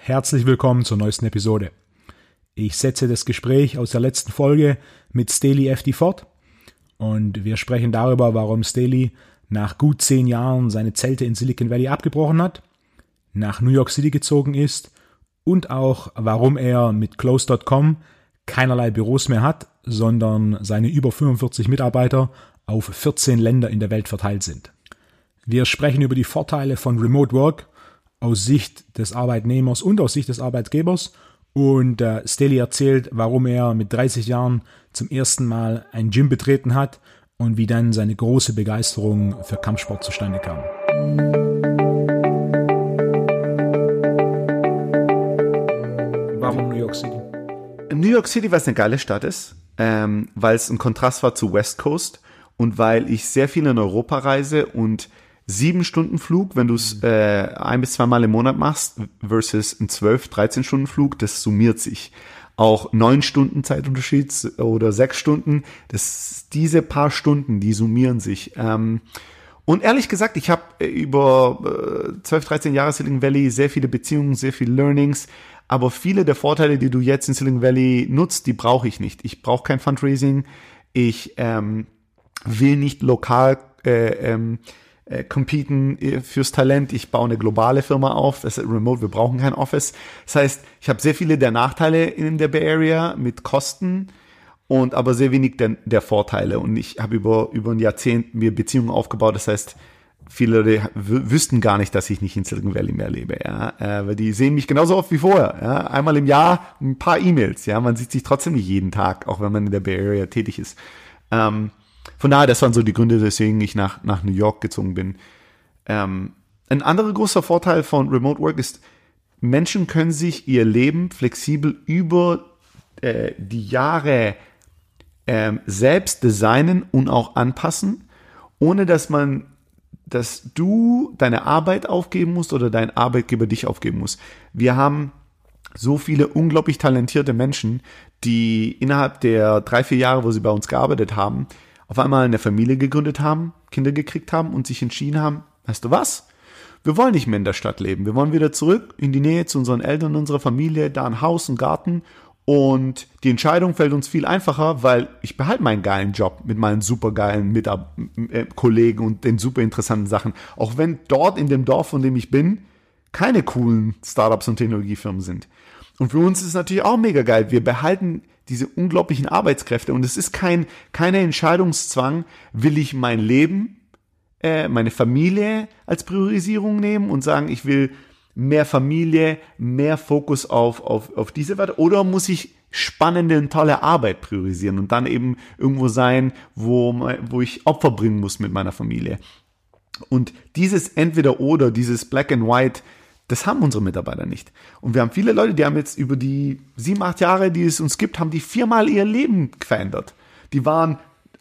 herzlich willkommen zur neuesten Episode. Ich setze das Gespräch aus der letzten Folge mit Staley FD fort und wir sprechen darüber, warum Staley nach gut 10 Jahren seine Zelte in Silicon Valley abgebrochen hat, nach New York City gezogen ist und auch, warum er mit Close.com keinerlei Büros mehr hat, sondern seine über 45 Mitarbeiter auf 14 Länder in der Welt verteilt sind. Wir sprechen über die Vorteile von Remote Work aus Sicht des Arbeitnehmers und aus Sicht des Arbeitgebers und Staley erzählt, warum er mit 30 Jahren zum ersten Mal ein Gym betreten hat und wie dann seine große Begeisterung für Kampfsport zustande kam. Warum New York City? New York City, weil es eine geile Stadt ist, weil es ein Kontrast war zu West Coast und weil ich sehr viel in Europa reise und 7-Stunden-Flug, wenn du es 1 bis 2 Mal im Monat machst, versus ein 12-13-Stunden-Flug, das summiert sich. Auch 9 Stunden Zeitunterschied oder 6 Stunden, diese paar Stunden, die summieren sich. Und ehrlich gesagt, ich habe über 12, 13 Jahre Silicon Valley sehr viele Beziehungen, sehr viele Learnings, aber viele der Vorteile, die du jetzt in Silicon Valley nutzt, die brauche ich nicht. Ich brauche kein Fundraising, ich will nicht lokal competen fürs Talent. Ich baue eine globale Firma auf. Das ist remote. Wir brauchen kein Office. Das heißt, ich habe sehr viele der Nachteile in der Bay Area mit Kosten und aber sehr wenig der Vorteile. Und ich habe über ein Jahrzehnt mir Beziehungen aufgebaut. Das heißt, viele wüssten gar nicht, dass ich nicht in Silicon Valley mehr lebe. Ja, weil die sehen mich genauso oft wie vorher. Ja, einmal im Jahr ein paar E-Mails. Ja, man sieht sich trotzdem nicht jeden Tag, auch wenn man in der Bay Area tätig ist. Von daher, das waren so die Gründe, weswegen ich nach New York gezogen bin. Ein anderer großer Vorteil von Remote Work ist, Menschen können sich ihr Leben flexibel über die Jahre selbst designen und auch anpassen, ohne dass du deine Arbeit aufgeben musst oder dein Arbeitgeber dich aufgeben muss. Wir haben so viele unglaublich talentierte Menschen, die innerhalb der 3-4 Jahre, wo sie bei uns gearbeitet haben, auf einmal eine Familie gegründet haben, Kinder gekriegt haben und sich entschieden haben, weißt du was? Wir wollen nicht mehr in der Stadt leben. Wir wollen wieder zurück in die Nähe zu unseren Eltern, unserer Familie, da ein Haus, ein Garten. Und die Entscheidung fällt uns viel einfacher, weil ich behalte meinen geilen Job mit meinen supergeilen Kollegen und den super interessanten Sachen. Auch wenn dort in dem Dorf, von dem ich bin, keine coolen Startups und Technologiefirmen sind. Und für uns ist es natürlich auch mega geil. Wir behalten diese unglaublichen Arbeitskräfte und es ist keine Entscheidungszwang, will ich mein Leben, meine Familie als Priorisierung nehmen und sagen, ich will mehr Familie, mehr Fokus auf diese Werte oder muss ich spannende und tolle Arbeit priorisieren und dann eben irgendwo sein, wo ich Opfer bringen muss mit meiner Familie. Und dieses Entweder-Oder, dieses Black and White, das haben unsere Mitarbeiter nicht. Und wir haben viele Leute, die haben jetzt über die 7-8 Jahre, die es uns gibt, haben die 4-mal ihr Leben verändert. Die waren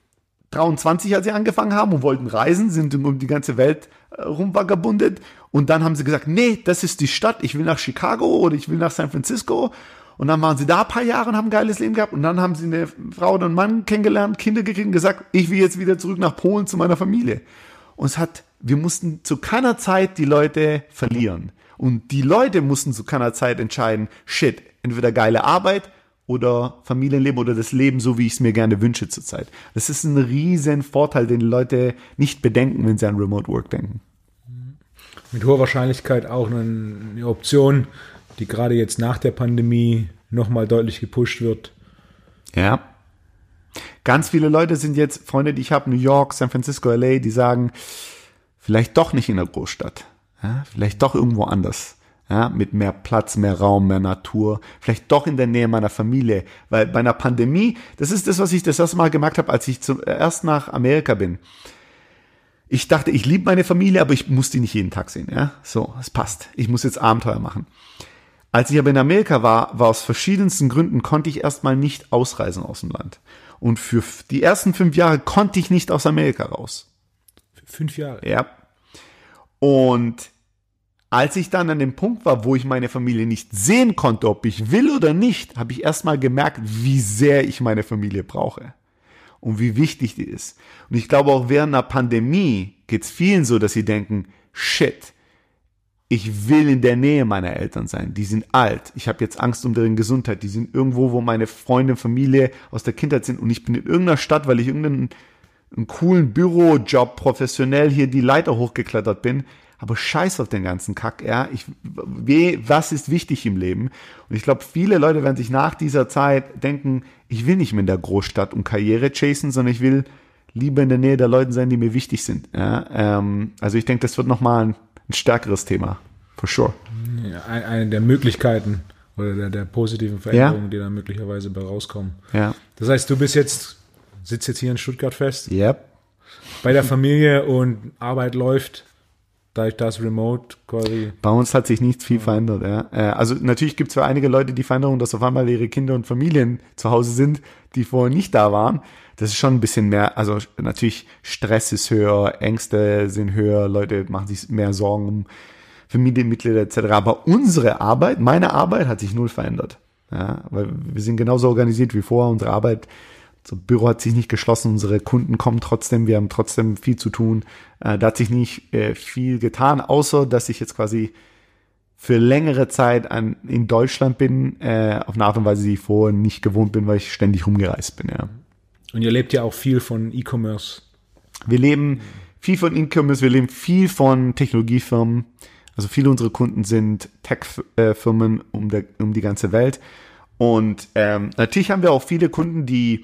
23, als sie angefangen haben und wollten reisen, sind um die ganze Welt rumvagabundet. Und dann haben sie gesagt, nee, das ist die Stadt, ich will nach Chicago oder ich will nach San Francisco. Und dann waren sie da ein paar Jahre und haben ein geiles Leben gehabt. Und dann haben sie eine Frau oder einen Mann kennengelernt, Kinder gekriegt und gesagt, ich will jetzt wieder zurück nach Polen zu meiner Familie. Und wir mussten zu keiner Zeit die Leute verlieren. Und die Leute mussten zu keiner Zeit entscheiden, shit, entweder geile Arbeit oder Familienleben oder das Leben, so wie ich es mir gerne wünsche zurzeit. Das ist ein riesen Vorteil, den die Leute nicht bedenken, wenn sie an Remote Work denken. Mit hoher Wahrscheinlichkeit auch eine Option, die gerade jetzt nach der Pandemie nochmal deutlich gepusht wird. Ja. Ganz viele Leute sind jetzt, Freunde, die ich habe, New York, San Francisco, LA, die sagen, vielleicht doch nicht in der Großstadt. Ja, vielleicht doch irgendwo anders, ja, mit mehr Platz, mehr Raum, mehr Natur, vielleicht doch in der Nähe meiner Familie, weil bei einer Pandemie, das ist das, was ich das erste Mal gemerkt habe, als ich zuerst nach Amerika bin. Ich dachte, ich liebe meine Familie, aber ich muss die nicht jeden Tag sehen, ja, so, es passt, ich muss jetzt Abenteuer machen. Als ich aber in Amerika war aus verschiedensten Gründen konnte ich erstmal nicht ausreisen aus dem Land und für die ersten 5 Jahre konnte ich nicht aus Amerika raus. 5 Jahre? Ja. Und als ich dann an dem Punkt war, wo ich meine Familie nicht sehen konnte, ob ich will oder nicht, habe ich erstmal gemerkt, wie sehr ich meine Familie brauche und wie wichtig die ist. Und ich glaube auch während einer Pandemie geht es vielen so, dass sie denken, shit, ich will in der Nähe meiner Eltern sein. Die sind alt. Ich habe jetzt Angst um deren Gesundheit. Die sind irgendwo, wo meine Freunde, Familie aus der Kindheit sind und ich bin in irgendeiner Stadt, weil ich irgendeinen coolen Bürojob professionell hier die Leiter hochgeklettert bin. Aber scheiß auf den ganzen Kack, ja. Was ist wichtig im Leben? Und ich glaube, viele Leute werden sich nach dieser Zeit denken, ich will nicht mehr in der Großstadt und Karriere chasen, sondern ich will lieber in der Nähe der Leute sein, die mir wichtig sind. Ja? Also ich denke, das wird nochmal ein stärkeres Thema, for sure. Eine der Möglichkeiten oder der positiven Veränderungen, die da möglicherweise bei rauskommen. Ja. Das heißt, du sitzt jetzt hier in Stuttgart fest, Yep. bei der Familie und Arbeit läuft, da das Remote quasi. Bei uns hat sich nicht viel verändert. Ja. Also natürlich gibt es für einige Leute die Veränderung, dass auf einmal ihre Kinder und Familien zu Hause sind, die vorher nicht da waren. Das ist schon ein bisschen mehr, also natürlich Stress ist höher, Ängste sind höher, Leute machen sich mehr Sorgen um Familienmitglieder etc. Aber meine Arbeit hat sich null verändert. Ja, weil wir sind genauso organisiert wie vorher. Unsere Arbeit, unser Büro hat sich nicht geschlossen, unsere Kunden kommen trotzdem, wir haben trotzdem viel zu tun. Da hat sich nicht viel getan, außer dass ich jetzt quasi für längere Zeit in Deutschland bin, auf eine Art und Weise, die ich vorher nicht gewohnt bin, weil ich ständig rumgereist bin. Ja. Und ihr lebt ja auch viel von E-Commerce. Wir leben viel von E-Commerce, wir leben viel von Technologiefirmen. Also viele unserer Kunden sind Tech-Firmen um die ganze Welt. Und natürlich haben wir auch viele Kunden, die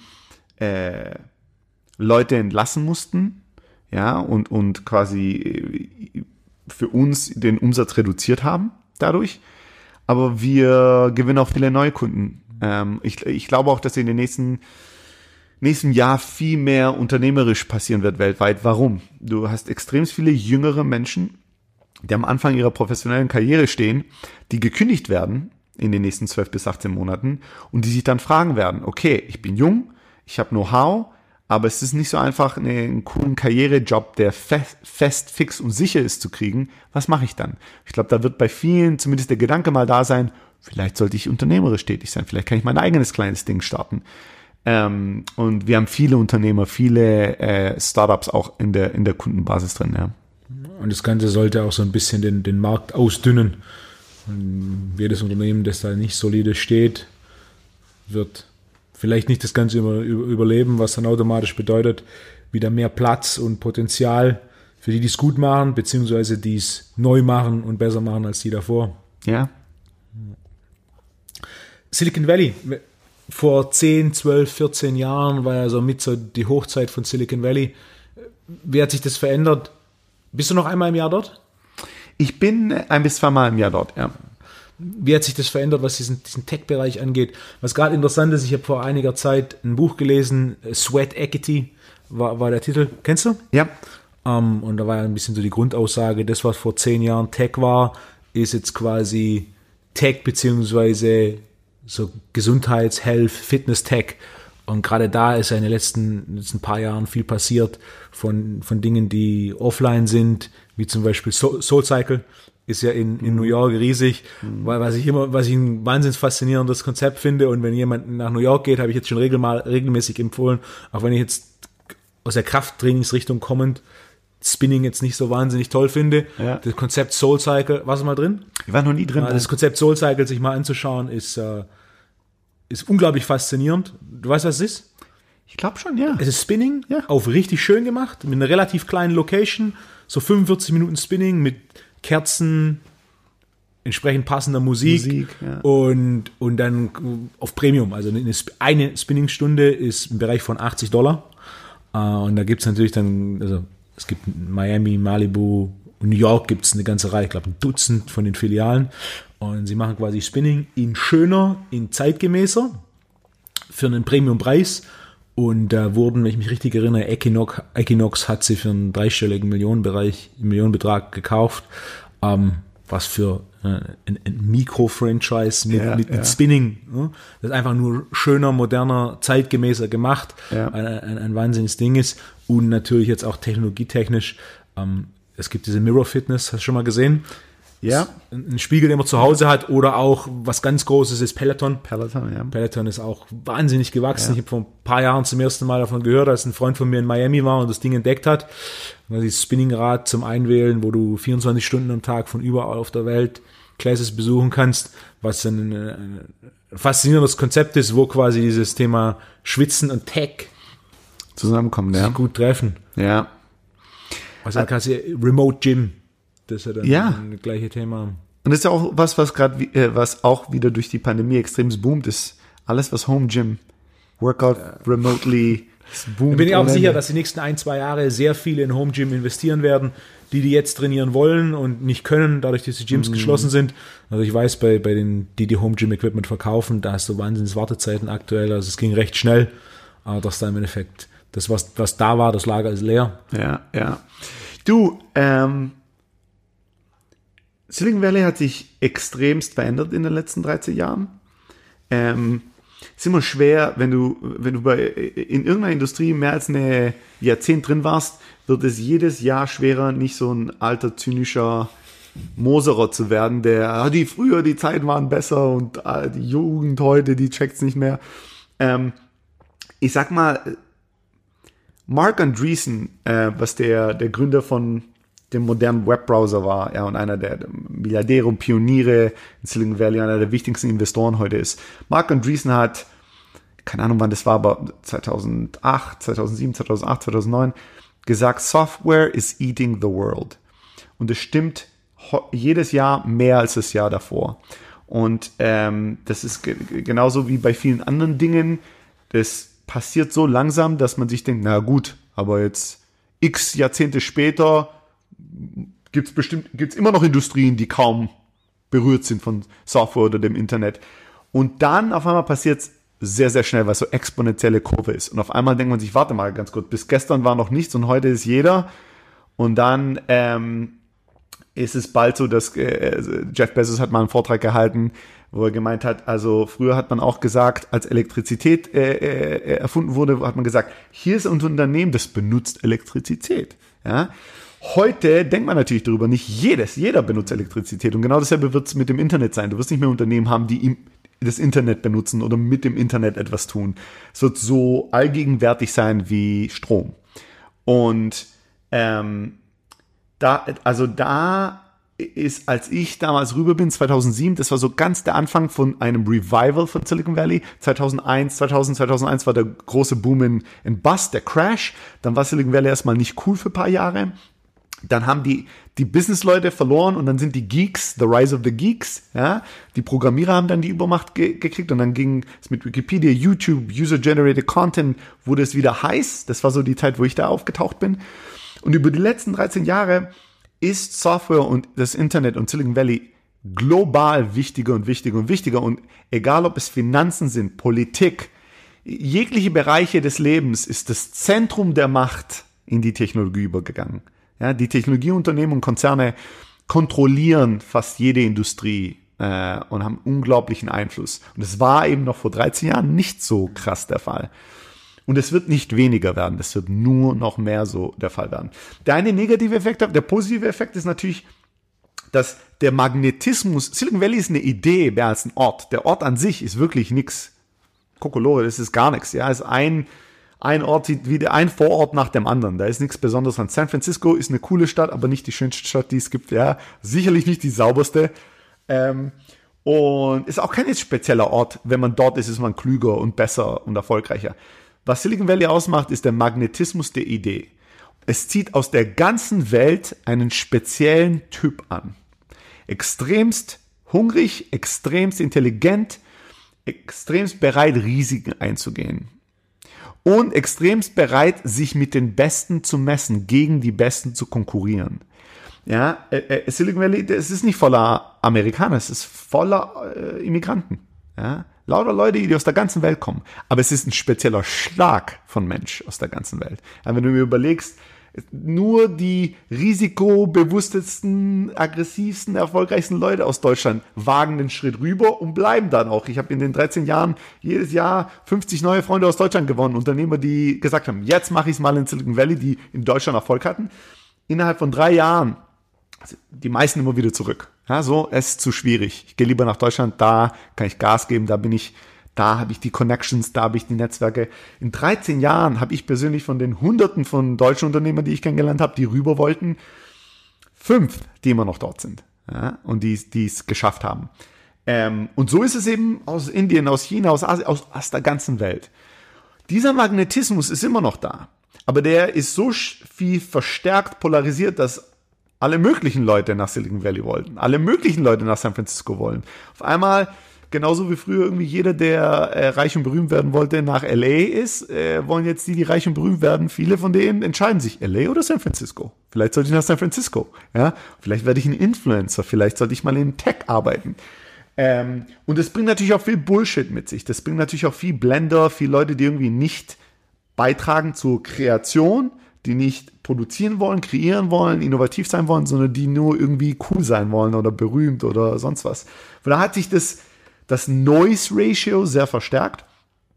Leute entlassen mussten, ja, und quasi für uns den Umsatz reduziert haben dadurch. Aber wir gewinnen auch viele neue Kunden. Ich glaube auch, dass in den nächsten Jahr viel mehr unternehmerisch passieren wird weltweit. Warum? Du hast extrem viele jüngere Menschen, die am Anfang ihrer professionellen Karriere stehen, die gekündigt werden in den nächsten 12 bis 18 Monaten und die sich dann fragen werden, okay, ich bin jung, ich habe Know-how, aber es ist nicht so einfach, einen coolen Karrierejob, der fest, fix und sicher ist, zu kriegen. Was mache ich dann? Ich glaube, da wird bei vielen zumindest der Gedanke mal da sein, vielleicht sollte ich unternehmerisch tätig sein, vielleicht kann ich mein eigenes kleines Ding starten. Und wir haben viele Unternehmer, viele Startups auch in der Kundenbasis drin. Ja. Und das Ganze sollte auch so ein bisschen den Markt ausdünnen. Und jedes Unternehmen, das da nicht solide steht, wird vielleicht nicht das Ganze überleben, was dann automatisch bedeutet, wieder mehr Platz und Potenzial für die es gut machen, beziehungsweise die es neu machen und besser machen als die davor. Ja. Silicon Valley. Vor 10, 12, 14 Jahren war ja so die Hochzeit von Silicon Valley. Wie hat sich das verändert? Bist du noch einmal im Jahr dort? Ich bin 1 bis 2 Mal im Jahr dort, ja. Wie hat sich das verändert, was diesen Tech-Bereich angeht? Was gerade interessant ist, ich habe vor einiger Zeit ein Buch gelesen, Sweat Equity war der Titel. Kennst du? Ja. Und da war ja ein bisschen so die Grundaussage, das, was vor 10 Jahren Tech war, ist jetzt quasi Tech beziehungsweise so Gesundheits-, Health-, Fitness-Tech. Und gerade da ist ja in den letzten paar Jahren viel passiert von Dingen, die offline sind, wie zum Beispiel SoulCycle ist ja in New York riesig, weil was ich ein wahnsinnig faszinierendes Konzept finde. Und wenn jemand nach New York geht, habe ich jetzt schon regelmäßig empfohlen, auch wenn ich jetzt aus der Krafttrainingsrichtung kommend Spinning jetzt nicht so wahnsinnig toll finde. Ja. Das Konzept SoulCycle, warst du mal drin? Ich war noch nie drin. Das Konzept SoulCycle sich mal anzuschauen, ist unglaublich faszinierend. Du weißt, was es ist? Ich glaube schon, ja. Es ist Spinning, ja, auf richtig schön gemacht, mit einer relativ kleinen Location, so 45 Minuten Spinning mit Kerzen, entsprechend passender Musik ja. und dann auf Premium. Also eine Spinningstunde ist im Bereich von $80. Und da gibt es natürlich dann, also es gibt Miami, Malibu, New York gibt es eine ganze Reihe, ich glaube 1 Dutzend von den Filialen. Und sie machen quasi Spinning in schöner, in zeitgemäßer, für einen Premiumpreis. Und da wurden, wenn ich mich richtig erinnere, Equinox hat sie für einen 3-stelligen Millionenbetrag gekauft, was für ein Mikro-Franchise mit Spinning, das einfach nur schöner, moderner, zeitgemäßer gemacht, ein wahnsinniges Ding ist. Und natürlich jetzt auch technologietechnisch, es gibt diese Mirror Fitness, hast du schon mal gesehen? Ja. Ein Spiegel, den man zu Hause hat, oder auch was ganz Großes ist Peloton. Peloton, ja. Peloton ist auch wahnsinnig gewachsen. Ja. Ich habe vor ein paar Jahren zum ersten Mal davon gehört, als ein Freund von mir in Miami war und das Ding entdeckt hat. Und dieses Spinningrad zum Einwählen, wo du 24 Stunden am Tag von überall auf der Welt Classes besuchen kannst, was ein faszinierendes Konzept ist, wo quasi dieses Thema Schwitzen und Tech Zusammenkommen, ja. gut treffen. Ja. Also dann kannst du Remote Gym, das ist ja dann das gleiche Thema. Und das ist ja auch was gerade, was auch wieder durch die Pandemie extrem boomt, ist alles, was Home Gym, Workout remotely, das boomt. Da bin ich auch sicher, dass die nächsten 1-2 Jahre sehr viele in Home Gym investieren werden, die jetzt trainieren wollen und nicht können, dadurch, dass die Gyms geschlossen sind. Also ich weiß, bei den, die Home Gym Equipment verkaufen, da hast du wahnsinnig Wartezeiten aktuell, also es ging recht schnell, aber dass da im Endeffekt das, was da war, das Lager ist leer. Ja, ja. Du, Silicon Valley hat sich extremst verändert in den letzten 13 Jahren. Ist immer schwer, wenn du in irgendeiner Industrie mehr als ein Jahrzehnt drin warst, wird es jedes Jahr schwerer, nicht so ein alter, zynischer Moserer zu werden, der, die Zeiten waren besser und die Jugend heute, die checkt's nicht mehr. Ich sag mal, Mark Andreessen, was der Gründer von dem modernen Webbrowser war, ja, und einer der Milliardäre und Pioniere in Silicon Valley, einer der wichtigsten Investoren heute ist. Mark Andreessen hat, keine Ahnung wann das war, aber 2008, 2009, gesagt, Software is eating the world. Und es stimmt jedes Jahr mehr als das Jahr davor. Und das ist genauso wie bei vielen anderen Dingen, das passiert so langsam, dass man sich denkt, na gut, aber jetzt x Jahrzehnte später gibt's immer noch Industrien, die kaum berührt sind von Software oder dem Internet. Und dann auf einmal passiert's sehr, sehr schnell, weil es so exponentielle Kurve ist. Und auf einmal denkt man sich, warte mal ganz kurz, bis gestern war noch nichts und heute ist jeder. Und dann ist es bald so, dass Jeff Bezos hat mal einen Vortrag gehalten, wo er gemeint hat, also früher hat man auch gesagt, als Elektrizität erfunden wurde, hat man gesagt, hier ist ein Unternehmen, das benutzt Elektrizität. Ja? Heute denkt man natürlich darüber, nicht jeder benutzt Elektrizität. Und genau dasselbe wird es mit dem Internet sein. Du wirst nicht mehr Unternehmen haben, die das Internet benutzen oder mit dem Internet etwas tun. Es wird so allgegenwärtig sein wie Strom. Und da ist, als ich damals rüber bin, 2007, das war so ganz der Anfang von einem Revival von Silicon Valley. 2001 war der große Boom in Bust, der Crash. Dann war Silicon Valley erstmal nicht cool für ein paar Jahre. Dann haben die Business-Leute verloren und dann sind die Geeks, the rise of the Geeks, ja. Die Programmierer haben dann die Übermacht gekriegt und dann ging es mit Wikipedia, YouTube, User-Generated Content, wurde es wieder heiß. Das war so die Zeit, wo ich da aufgetaucht bin. Und über die letzten 13 Jahre ist Software und das Internet und Silicon Valley global wichtiger und wichtiger und wichtiger. Und egal, ob es Finanzen sind, Politik, jegliche Bereiche des Lebens ist das Zentrum der Macht in die Technologie übergegangen. Ja, die Technologieunternehmen und Konzerne kontrollieren fast jede Industrie und haben unglaublichen Einfluss. Und es war eben noch vor 13 Jahren nicht so krass der Fall. Und es wird nicht weniger werden, das wird nur noch mehr so der Fall werden. Der eine negative Effekt, der positive Effekt ist natürlich, dass der Magnetismus, Silicon Valley ist eine Idee mehr als ein Ort. Der Ort an sich ist wirklich nichts. Kokolore, das ist gar nichts. Ja, ist ein Ort wie ein Vorort nach dem anderen. Da ist nichts Besonderes an. San Francisco ist eine coole Stadt, aber nicht die schönste Stadt, die es gibt. Ja, sicherlich nicht die sauberste. Und ist auch kein spezieller Ort. Wenn man dort ist, ist man klüger und besser und erfolgreicher. Was Silicon Valley ausmacht, ist der Magnetismus der Idee. Es zieht aus der ganzen Welt einen speziellen Typ an. Extremst hungrig, extremst intelligent, extremst bereit, Risiken einzugehen. Und extremst bereit, sich mit den Besten zu messen, gegen die Besten zu konkurrieren. Ja, Silicon Valley, es ist nicht voller Amerikaner, es ist voller Immigranten. Ja, lauter Leute, die aus der ganzen Welt kommen. Aber es ist ein spezieller Schlag von Mensch aus der ganzen Welt. Ja, wenn du mir überlegst, nur die risikobewusstesten, aggressivsten, erfolgreichsten Leute aus Deutschland wagen den Schritt rüber und bleiben dann auch. Ich habe in den 13 Jahren jedes Jahr 50 neue Freunde aus Deutschland gewonnen. Unternehmer, die gesagt haben, jetzt mache ich es mal in Silicon Valley, die in Deutschland Erfolg hatten. Innerhalb von 3 Jahren, also die meisten immer wieder zurück. Ja, so, es ist zu schwierig. Ich gehe lieber nach Deutschland, da kann ich Gas geben, da habe ich die Connections, da habe ich die Netzwerke. In 13 Jahren habe ich persönlich von den Hunderten von deutschen Unternehmern, die ich kennengelernt habe, die rüber wollten, 5, die immer noch dort sind, ja, und die es geschafft haben. Und so ist es eben aus Indien, aus China, aus Asien, aus der ganzen Welt. Dieser Magnetismus ist immer noch da, aber der ist so viel verstärkt polarisiert, dass alle möglichen Leute nach Silicon Valley wollten, alle möglichen Leute nach San Francisco wollen. Auf einmal, genauso wie früher irgendwie jeder, der reich und berühmt werden wollte, nach LA ist, wollen jetzt die reich und berühmt werden. Viele von denen entscheiden sich, LA oder San Francisco. Vielleicht sollte ich nach San Francisco. Ja? Vielleicht werde ich ein Influencer. Vielleicht sollte ich mal in Tech arbeiten. Und das bringt natürlich auch viel Bullshit mit sich. Das bringt natürlich auch viel Blender, viele Leute, die irgendwie nicht beitragen zur Kreation, die nicht produzieren wollen, kreieren wollen, innovativ sein wollen, sondern die nur irgendwie cool sein wollen oder berühmt oder sonst was. Von da hat sich das Noise Ratio sehr verstärkt.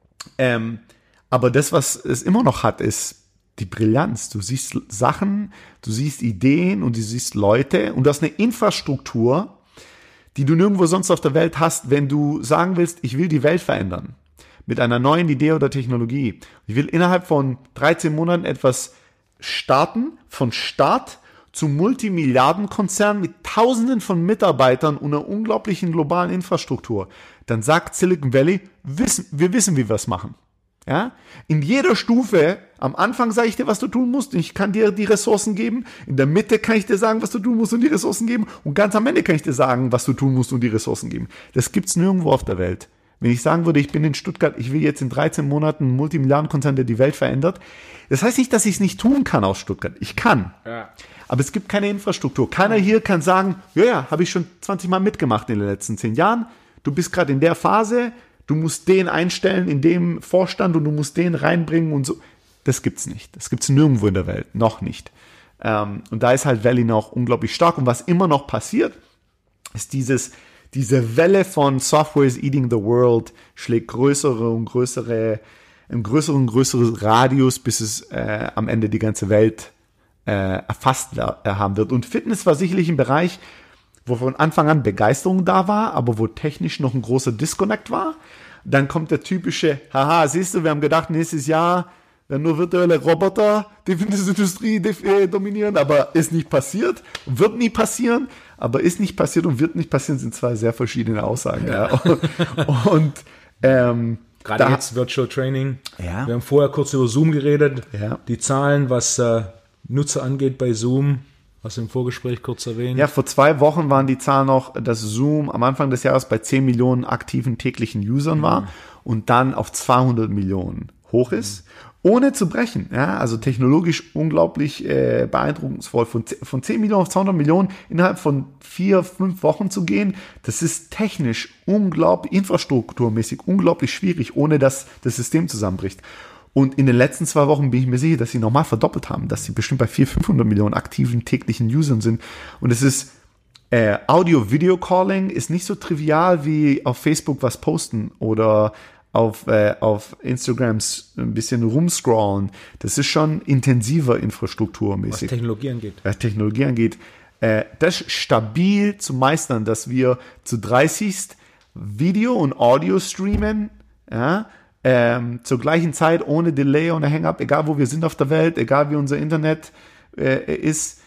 Aber das, was es immer noch hat, ist die Brillanz. Du siehst Sachen, du siehst Ideen und du siehst Leute und du hast eine Infrastruktur, die du nirgendwo sonst auf der Welt hast, wenn du sagen willst, ich will die Welt verändern. Mit einer neuen Idee oder Technologie. Ich will innerhalb von 13 Monaten etwas starten, von Start zu Multimilliardenkonzern mit Tausenden von Mitarbeitern und einer unglaublichen globalen Infrastruktur. Dann sagt Silicon Valley, wir wissen, wie wir es machen. Ja? In jeder Stufe, am Anfang sage ich dir, was du tun musst, ich kann dir die Ressourcen geben, in der Mitte kann ich dir sagen, was du tun musst und die Ressourcen geben und ganz am Ende kann ich dir sagen, was du tun musst und die Ressourcen geben. Das gibt's nirgendwo auf der Welt. Wenn ich sagen würde, ich bin in Stuttgart, ich will jetzt in 13 Monaten einen Multimilliardenkonzern, der die Welt verändert, das heißt nicht, dass ich es nicht tun kann aus Stuttgart. Ich kann. Ja. Aber es gibt keine Infrastruktur. Keiner hier kann sagen, ja, habe ich schon 20 Mal mitgemacht in den letzten 10 Jahren. Du bist gerade in der Phase, du musst den einstellen in dem Vorstand und du musst den reinbringen und so. Das gibt's nicht. Das gibt's nirgendwo in der Welt. Noch nicht. Und da ist halt Valley noch unglaublich stark. Und was immer noch passiert, ist diese Welle von Software is eating the world schlägt größere und größere Radius, bis es am Ende die ganze Welt erfasst haben wird. Und Fitness war sicherlich ein Bereich, wo von Anfang an Begeisterung da war, aber wo technisch noch ein großer Disconnect war. Dann kommt der typische, haha, siehst du, wir haben gedacht, nächstes Jahr werden nur virtuelle Roboter die Fitnessindustrie dominieren, aber ist nicht passiert, wird nie passieren, aber ist nicht passiert und wird nicht passieren, sind zwei sehr verschiedene Aussagen. Ja. Und gerade jetzt Virtual Training. Ja. Wir haben vorher kurz über Zoom geredet. Ja. Die Zahlen, was Nutzer angeht bei Zoom, hast du im Vorgespräch kurz erwähnt. Ja, vor 2 Wochen waren die Zahlen noch, dass Zoom am Anfang des Jahres bei 10 Millionen aktiven täglichen Usern war und dann auf 200 Millionen hoch ist, ohne zu brechen. Ja, also technologisch unglaublich beeindruckungsvoll. Von 10 Millionen auf 200 Millionen innerhalb von 4-5 Wochen zu gehen, das ist technisch unglaublich, infrastrukturmäßig unglaublich schwierig, ohne dass das System zusammenbricht. Und in den letzten 2 Wochen bin ich mir sicher, dass sie nochmal verdoppelt haben, dass sie bestimmt bei 400-500 Millionen aktiven täglichen Usern sind. Und es ist Audio-Video-Calling ist nicht so trivial wie auf Facebook was posten oder auf Instagrams ein bisschen rumscrollen. Das ist schon intensiver infrastrukturmäßig. Was Technologie angeht. Was Technologie angeht. Das stabil zu meistern, dass wir zu 30 Video und Audio streamen, ja, zur gleichen Zeit, ohne Delay, ohne Hang-up, egal wo wir sind auf der Welt, egal wie unser Internet ist.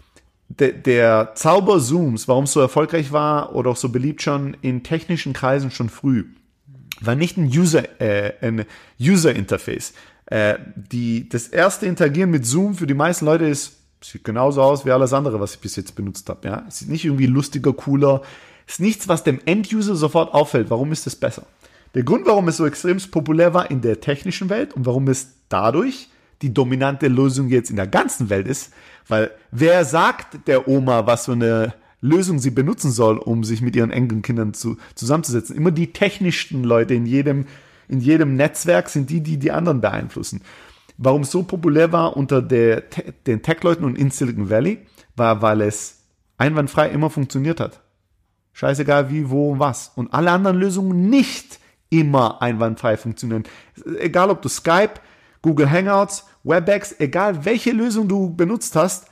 Der Zauber Zooms, warum es so erfolgreich war oder auch so beliebt schon in technischen Kreisen schon früh, war nicht ein User-Interface. Das erste Interagieren mit Zoom für die meisten Leute sieht genauso aus wie alles andere, was ich bis jetzt benutzt habe. Ja? Es ist nicht irgendwie lustiger, cooler. Es ist nichts, was dem End-User sofort auffällt. Warum ist es besser? Der Grund, warum es so extrem populär war in der technischen Welt und warum es dadurch die dominante Lösung jetzt in der ganzen Welt ist, weil wer sagt der Oma, was für eine Lösung sie benutzen soll, um sich mit ihren Enkelkindern zusammenzusetzen? Immer die technischsten Leute in jedem Netzwerk sind die anderen beeinflussen. Warum es so populär war unter den Tech-Leuten und in Silicon Valley, war, weil es einwandfrei immer funktioniert hat. Scheißegal wie, wo und was. Und alle anderen Lösungen nicht immer einwandfrei funktionieren. Egal ob du Skype, Google Hangouts, WebEx, egal welche Lösung du benutzt hast,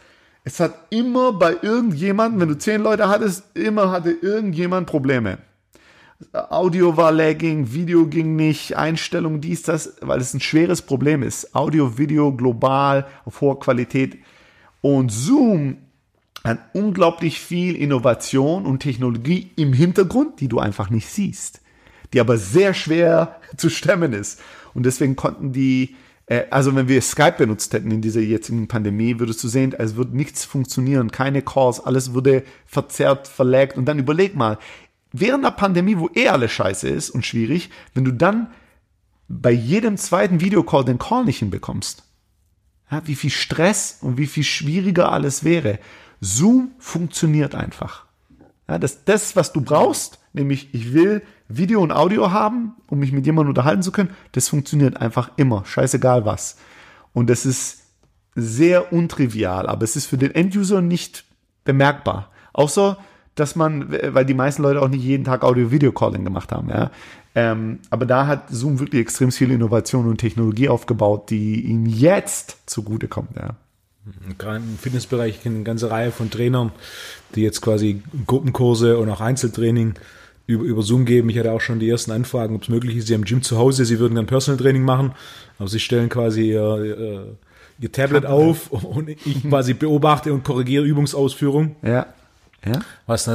Es hat immer bei irgendjemandem, wenn du 10 Leute hattest, immer hatte irgendjemand Probleme. Audio war lagging, Video ging nicht, Einstellungen, dies, das, weil es ein schweres Problem ist. Audio, Video, global, auf hoher Qualität. Und Zoom hat unglaublich viel Innovation und Technologie im Hintergrund, die du einfach nicht siehst, die aber sehr schwer zu stemmen ist. Und deswegen konnten die, also wenn wir Skype benutzt hätten in dieser jetzigen Pandemie, würdest du sehen, es wird nichts funktionieren, keine Calls, alles würde verzerrt, verlaggt. Und dann überleg mal, während der Pandemie, wo alles scheiße ist und schwierig, wenn du dann bei jedem zweiten Videocall den Call nicht hinbekommst, ja, wie viel Stress und wie viel schwieriger alles wäre. Zoom funktioniert einfach. Ja, das, was du brauchst, nämlich ich will Video und Audio haben, um mich mit jemandem unterhalten zu können, das funktioniert einfach immer, scheißegal was. Und das ist sehr untrivial, aber es ist für den Enduser nicht bemerkbar. Außer, dass man, weil die meisten Leute auch nicht jeden Tag Audio-Video-Calling gemacht haben, ja. Aber da hat Zoom wirklich extrem viel Innovation und Technologie aufgebaut, die ihm jetzt zugutekommt, ja. Gerade im Fitnessbereich eine ganze Reihe von Trainern, die jetzt quasi Gruppenkurse und auch Einzeltraining über Zoom geben. Ich hatte auch schon die ersten Anfragen, ob es möglich ist. Sie haben Gym zu Hause, sie würden dann Personal Training machen, aber sie stellen quasi ihr Tablet auf und ich quasi beobachte und korrigiere Übungsausführung. Ja. Was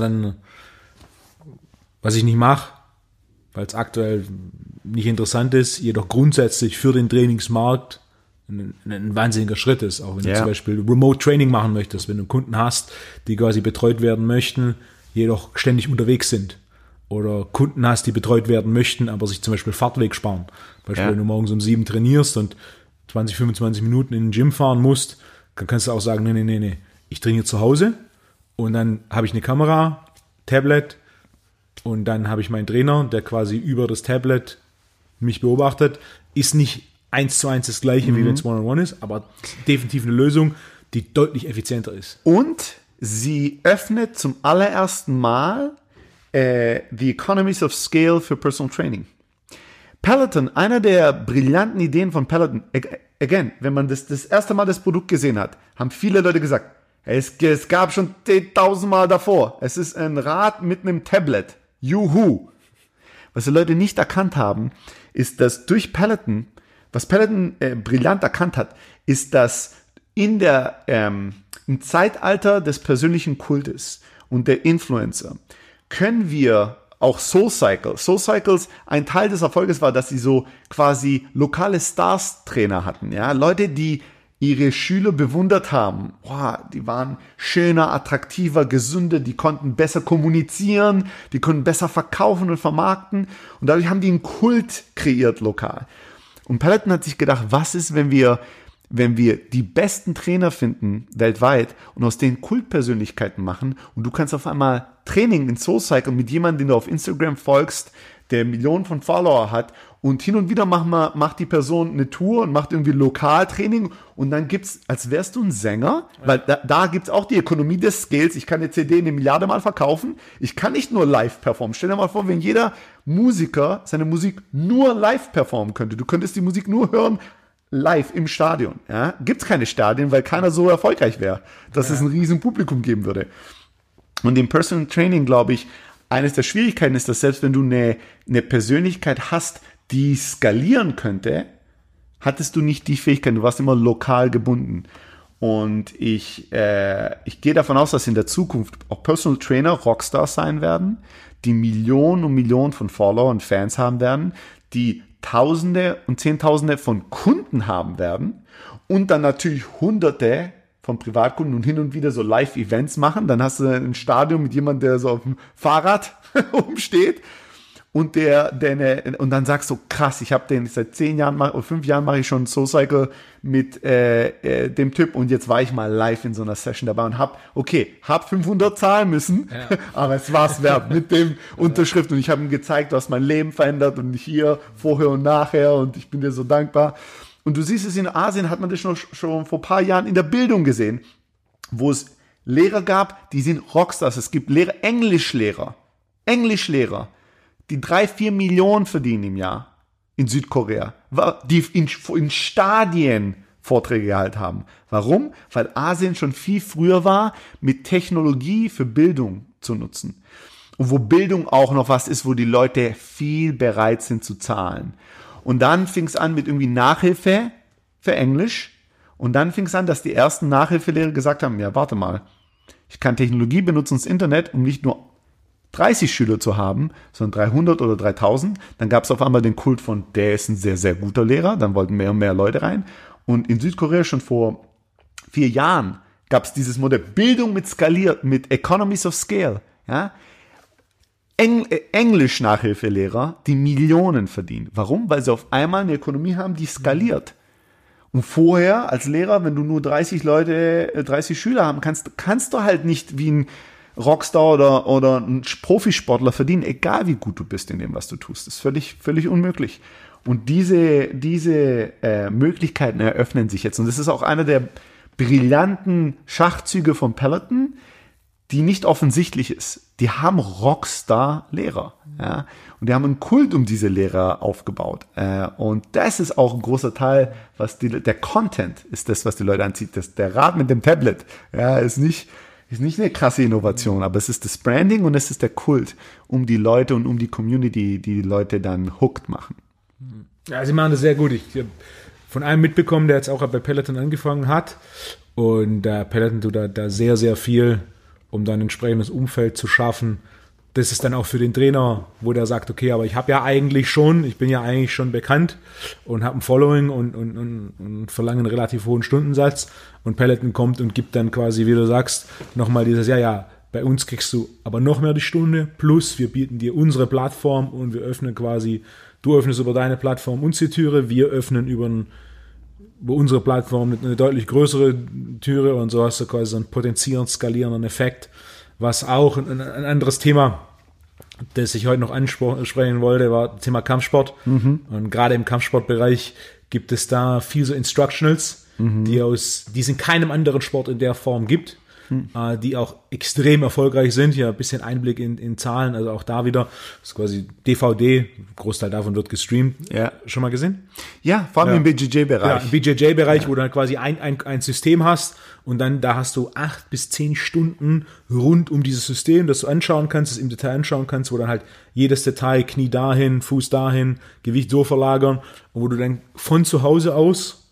ich nicht mache, weil es aktuell nicht interessant ist, jedoch grundsätzlich für den Trainingsmarkt ein wahnsinniger Schritt ist, auch wenn du zum Beispiel Remote Training machen möchtest, wenn du Kunden hast, die quasi betreut werden möchten, jedoch ständig unterwegs sind, oder Kunden hast, die betreut werden möchten, aber sich zum Beispiel Fahrtweg sparen. Beispiel, wenn du morgens um 7 trainierst und 20, 25 Minuten in den Gym fahren musst, dann kannst du auch sagen, nee, ich trainiere zu Hause und dann habe ich eine Kamera, Tablet und dann habe ich meinen Trainer, der quasi über das Tablet mich beobachtet, ist nicht 1:1 das gleiche, wie wenn es One-on-One ist, aber definitiv eine Lösung, die deutlich effizienter ist. Und sie öffnet zum allerersten Mal the Economies of Scale für Personal Training. Peloton, einer der brillanten Ideen von Peloton, again, wenn man das erste Mal das Produkt gesehen hat, haben viele Leute gesagt, es gab schon 10.000 Mal davor. Es ist ein Rad mit einem Tablet. Juhu! Was die Leute nicht erkannt haben, ist, dass durch Peloton, was Peloton brillant erkannt hat, ist, dass im Zeitalter des persönlichen Kultes und der Influencer können wir auch SoulCycles, ein Teil des Erfolges war, dass sie so quasi lokale Stars-Trainer hatten, ja, Leute, die ihre Schüler bewundert haben. Wow, die waren schöner, attraktiver, gesünder, die konnten besser kommunizieren, die konnten besser verkaufen und vermarkten und dadurch haben die einen Kult kreiert lokal. Und Peloton hat sich gedacht, was ist, wenn wir die besten Trainer finden weltweit und aus denen Kultpersönlichkeiten machen und du kannst auf einmal Training in SoulCycle mit jemandem, den du auf Instagram folgst, der Millionen von Follower hat und hin und wieder macht die Person eine Tour und macht irgendwie Lokaltraining und dann gibt's, als wärst du ein Sänger, weil da gibt's auch die Ökonomie des Scales. Ich kann eine CD 1 Milliarde Mal verkaufen. Ich kann nicht nur live performen. Stell dir mal vor, wenn jeder Musiker seine Musik nur live performen könnte. Du könntest die Musik nur hören live im Stadion. Ja? Gibt's keine Stadien, weil keiner so erfolgreich wäre, dass es ein riesen Publikum geben würde. Und im Personal Training, glaube ich, eines der Schwierigkeiten ist, dass selbst wenn du eine Persönlichkeit hast, die skalieren könnte, hattest du nicht die Fähigkeit, du warst immer lokal gebunden. Und ich gehe davon aus, dass in der Zukunft auch Personal Trainer Rockstars sein werden, die Millionen und Millionen von Follower und Fans haben werden, die Tausende und Zehntausende von Kunden haben werden und dann natürlich Hunderte von Privatkunden und hin und wieder so Live-Events machen. Dann hast du ein Stadion mit jemandem, der so auf dem Fahrrad umsteht und und dann sagst du, krass, ich habe den seit 10 Jahren oder 5 Jahren mache ich schon SoulCycle mit dem Typ und jetzt war ich mal live in so einer Session dabei und hab 500 zahlen müssen, aber es war's wert mit dem Unterschrift und ich habe ihm gezeigt, was mein Leben verändert und hier vorher und nachher und ich bin dir so dankbar. Und du siehst es in Asien, hat man das schon vor ein paar Jahren in der Bildung gesehen, wo es Lehrer gab, die sind Rockstars. Es gibt Englischlehrer, die 3-4 Millionen verdienen im Jahr in Südkorea, die in Stadien Vorträge gehalten haben. Warum? Weil Asien schon viel früher war, mit Technologie für Bildung zu nutzen. Und wo Bildung auch noch was ist, wo die Leute viel bereit sind zu zahlen. Und dann fing es an mit irgendwie Nachhilfe für Englisch. Und dann fing es an, dass die ersten Nachhilfelehrer gesagt haben, ja, warte mal, ich kann Technologie benutzen, das Internet, um nicht nur 30 Schüler zu haben, sondern 300 oder 3000. Dann gab es auf einmal den Kult von, der ist ein sehr, sehr guter Lehrer. Dann wollten mehr und mehr Leute rein. Und in Südkorea schon vor 4 Jahren gab es dieses Modell Bildung mit skaliert, mit Economies of Scale. Ja? Englisch-Nachhilfelehrer, die Millionen verdienen. Warum? Weil sie auf einmal eine Ökonomie haben, die skaliert. Und vorher als Lehrer, wenn du nur 30 Schüler haben kannst du halt nicht wie ein Rockstar oder ein Profisportler verdienen, egal wie gut du bist in dem, was du tust. Das ist völlig unmöglich. Und diese Möglichkeiten eröffnen sich jetzt. Und das ist auch einer der brillanten Schachzüge von Peloton, die nicht offensichtlich ist. Die haben Rockstar-Lehrer. Ja? Und die haben einen Kult um diese Lehrer aufgebaut. Und das ist auch ein großer Teil, der Content ist das, was die Leute anzieht. Der Rad mit dem Tablet, ja, ist nicht eine krasse Innovation, aber es ist das Branding und es ist der Kult um die Leute und um die Community, die Leute dann hooked machen. Ja, sie machen das sehr gut. Ich habe von einem mitbekommen, der jetzt auch bei Peloton angefangen hat. Und Peloton tut da sehr, sehr viel, um dann ein entsprechendes Umfeld zu schaffen. Das ist dann auch für den Trainer, wo der sagt, okay, aber ich bin ja eigentlich schon bekannt und habe ein Following und verlange einen relativ hohen Stundensatz. Und Peloton kommt und gibt dann quasi, wie du sagst, nochmal dieses, ja, bei uns kriegst du aber noch mehr die Stunde, plus wir bieten dir unsere Plattform und wir öffnen quasi, du öffnest über deine Plattform uns die Türe, wir öffnen über unsere Plattform eine deutlich größere Türe und so hast du quasi so einen potenzierend skalierenden Effekt. Was auch ein anderes Thema, das ich heute noch ansprechen wollte, war das Thema Kampfsport. Und gerade im Kampfsportbereich gibt es da viel so Instructionals, die es in keinem anderen Sport in der Form gibt, die auch extrem erfolgreich sind. Hier ein bisschen Einblick in Zahlen, also auch da wieder, das ist quasi DVD, Großteil davon wird gestreamt. Ja. Schon mal gesehen? Ja, vor allem im BJJ-Bereich. Ja, im BJJ-Bereich, wo du dann quasi ein System hast und dann da hast du 8 bis 10 Stunden rund um dieses System, das du anschauen kannst, das im Detail anschauen kannst, wo dann halt jedes Detail, Knie dahin, Fuß dahin, Gewicht so verlagern und wo du dann von zu Hause aus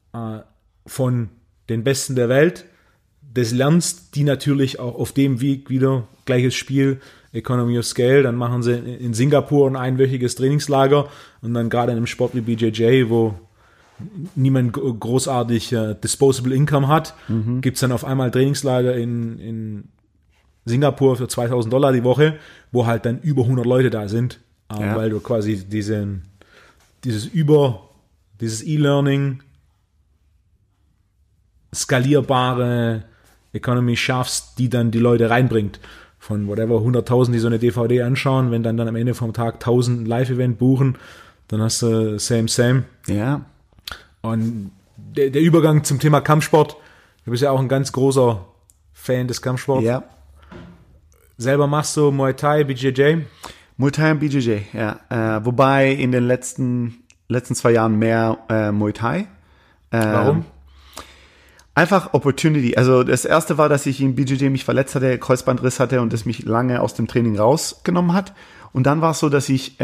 von den Besten der Welt das lernst, die natürlich auch auf dem Weg wieder, gleiches Spiel, Economy of Scale, dann machen sie in Singapur ein einwöchiges Trainingslager und dann gerade in einem Sport wie BJJ, wo niemand großartig Disposable Income hat, gibt's dann auf einmal Trainingslager in Singapur für $2.000 die Woche, wo halt dann über 100 Leute da sind, weil du quasi dieses E-Learning skalierbare Economy schaffst, die dann die Leute reinbringt. Von whatever 100.000, die so eine DVD anschauen, wenn dann am Ende vom Tag 1.000 ein Live-Event buchen, dann hast du same. Ja. Und der Übergang zum Thema Kampfsport, du bist ja auch ein ganz großer Fan des Kampfsports. Ja. Selber machst du Muay Thai, BJJ? Muay Thai und BJJ, ja. Wobei in den letzten 2 Jahren mehr Muay Thai. Warum? Einfach Opportunity. Also das erste war, dass ich in BJJ mich verletzt hatte, Kreuzbandriss hatte und das mich lange aus dem Training rausgenommen hat. Und dann war es so, dass ich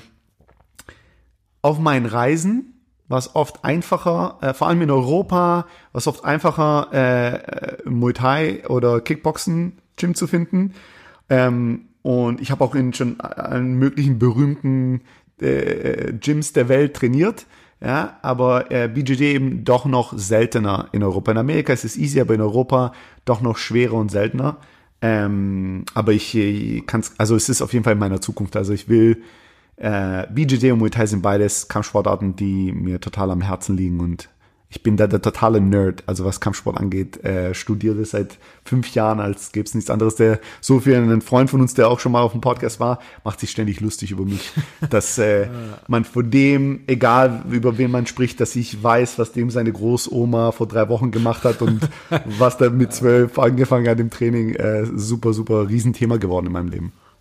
auf meinen Reisen war es oft einfacher, vor allem in Europa, war es oft einfacher, Muay Thai oder Kickboxen Gym zu finden. Und ich habe auch in schon allen möglichen berühmten Gyms der Welt trainiert. Ja, aber BJJ eben doch noch seltener in Europa. In Amerika ist es easy, aber in Europa doch noch schwerer und seltener. Aber ich kann es, also es ist auf jeden Fall in meiner Zukunft. Also ich will, BJJ und Muay Thai sind beides Kampfsportarten, die mir total am Herzen liegen und ich bin da der totale Nerd, also was Kampfsport angeht, studiere seit 5 Jahren, als gäbe es nichts anderes. So viel ein Freund von uns, der auch schon mal auf dem Podcast war, macht sich ständig lustig über mich, dass man von dem, egal über wen man spricht, dass ich weiß, was dem seine Großoma vor 3 Wochen gemacht hat und was da mit 12 angefangen hat im Training, super Riesenthema geworden in meinem Leben.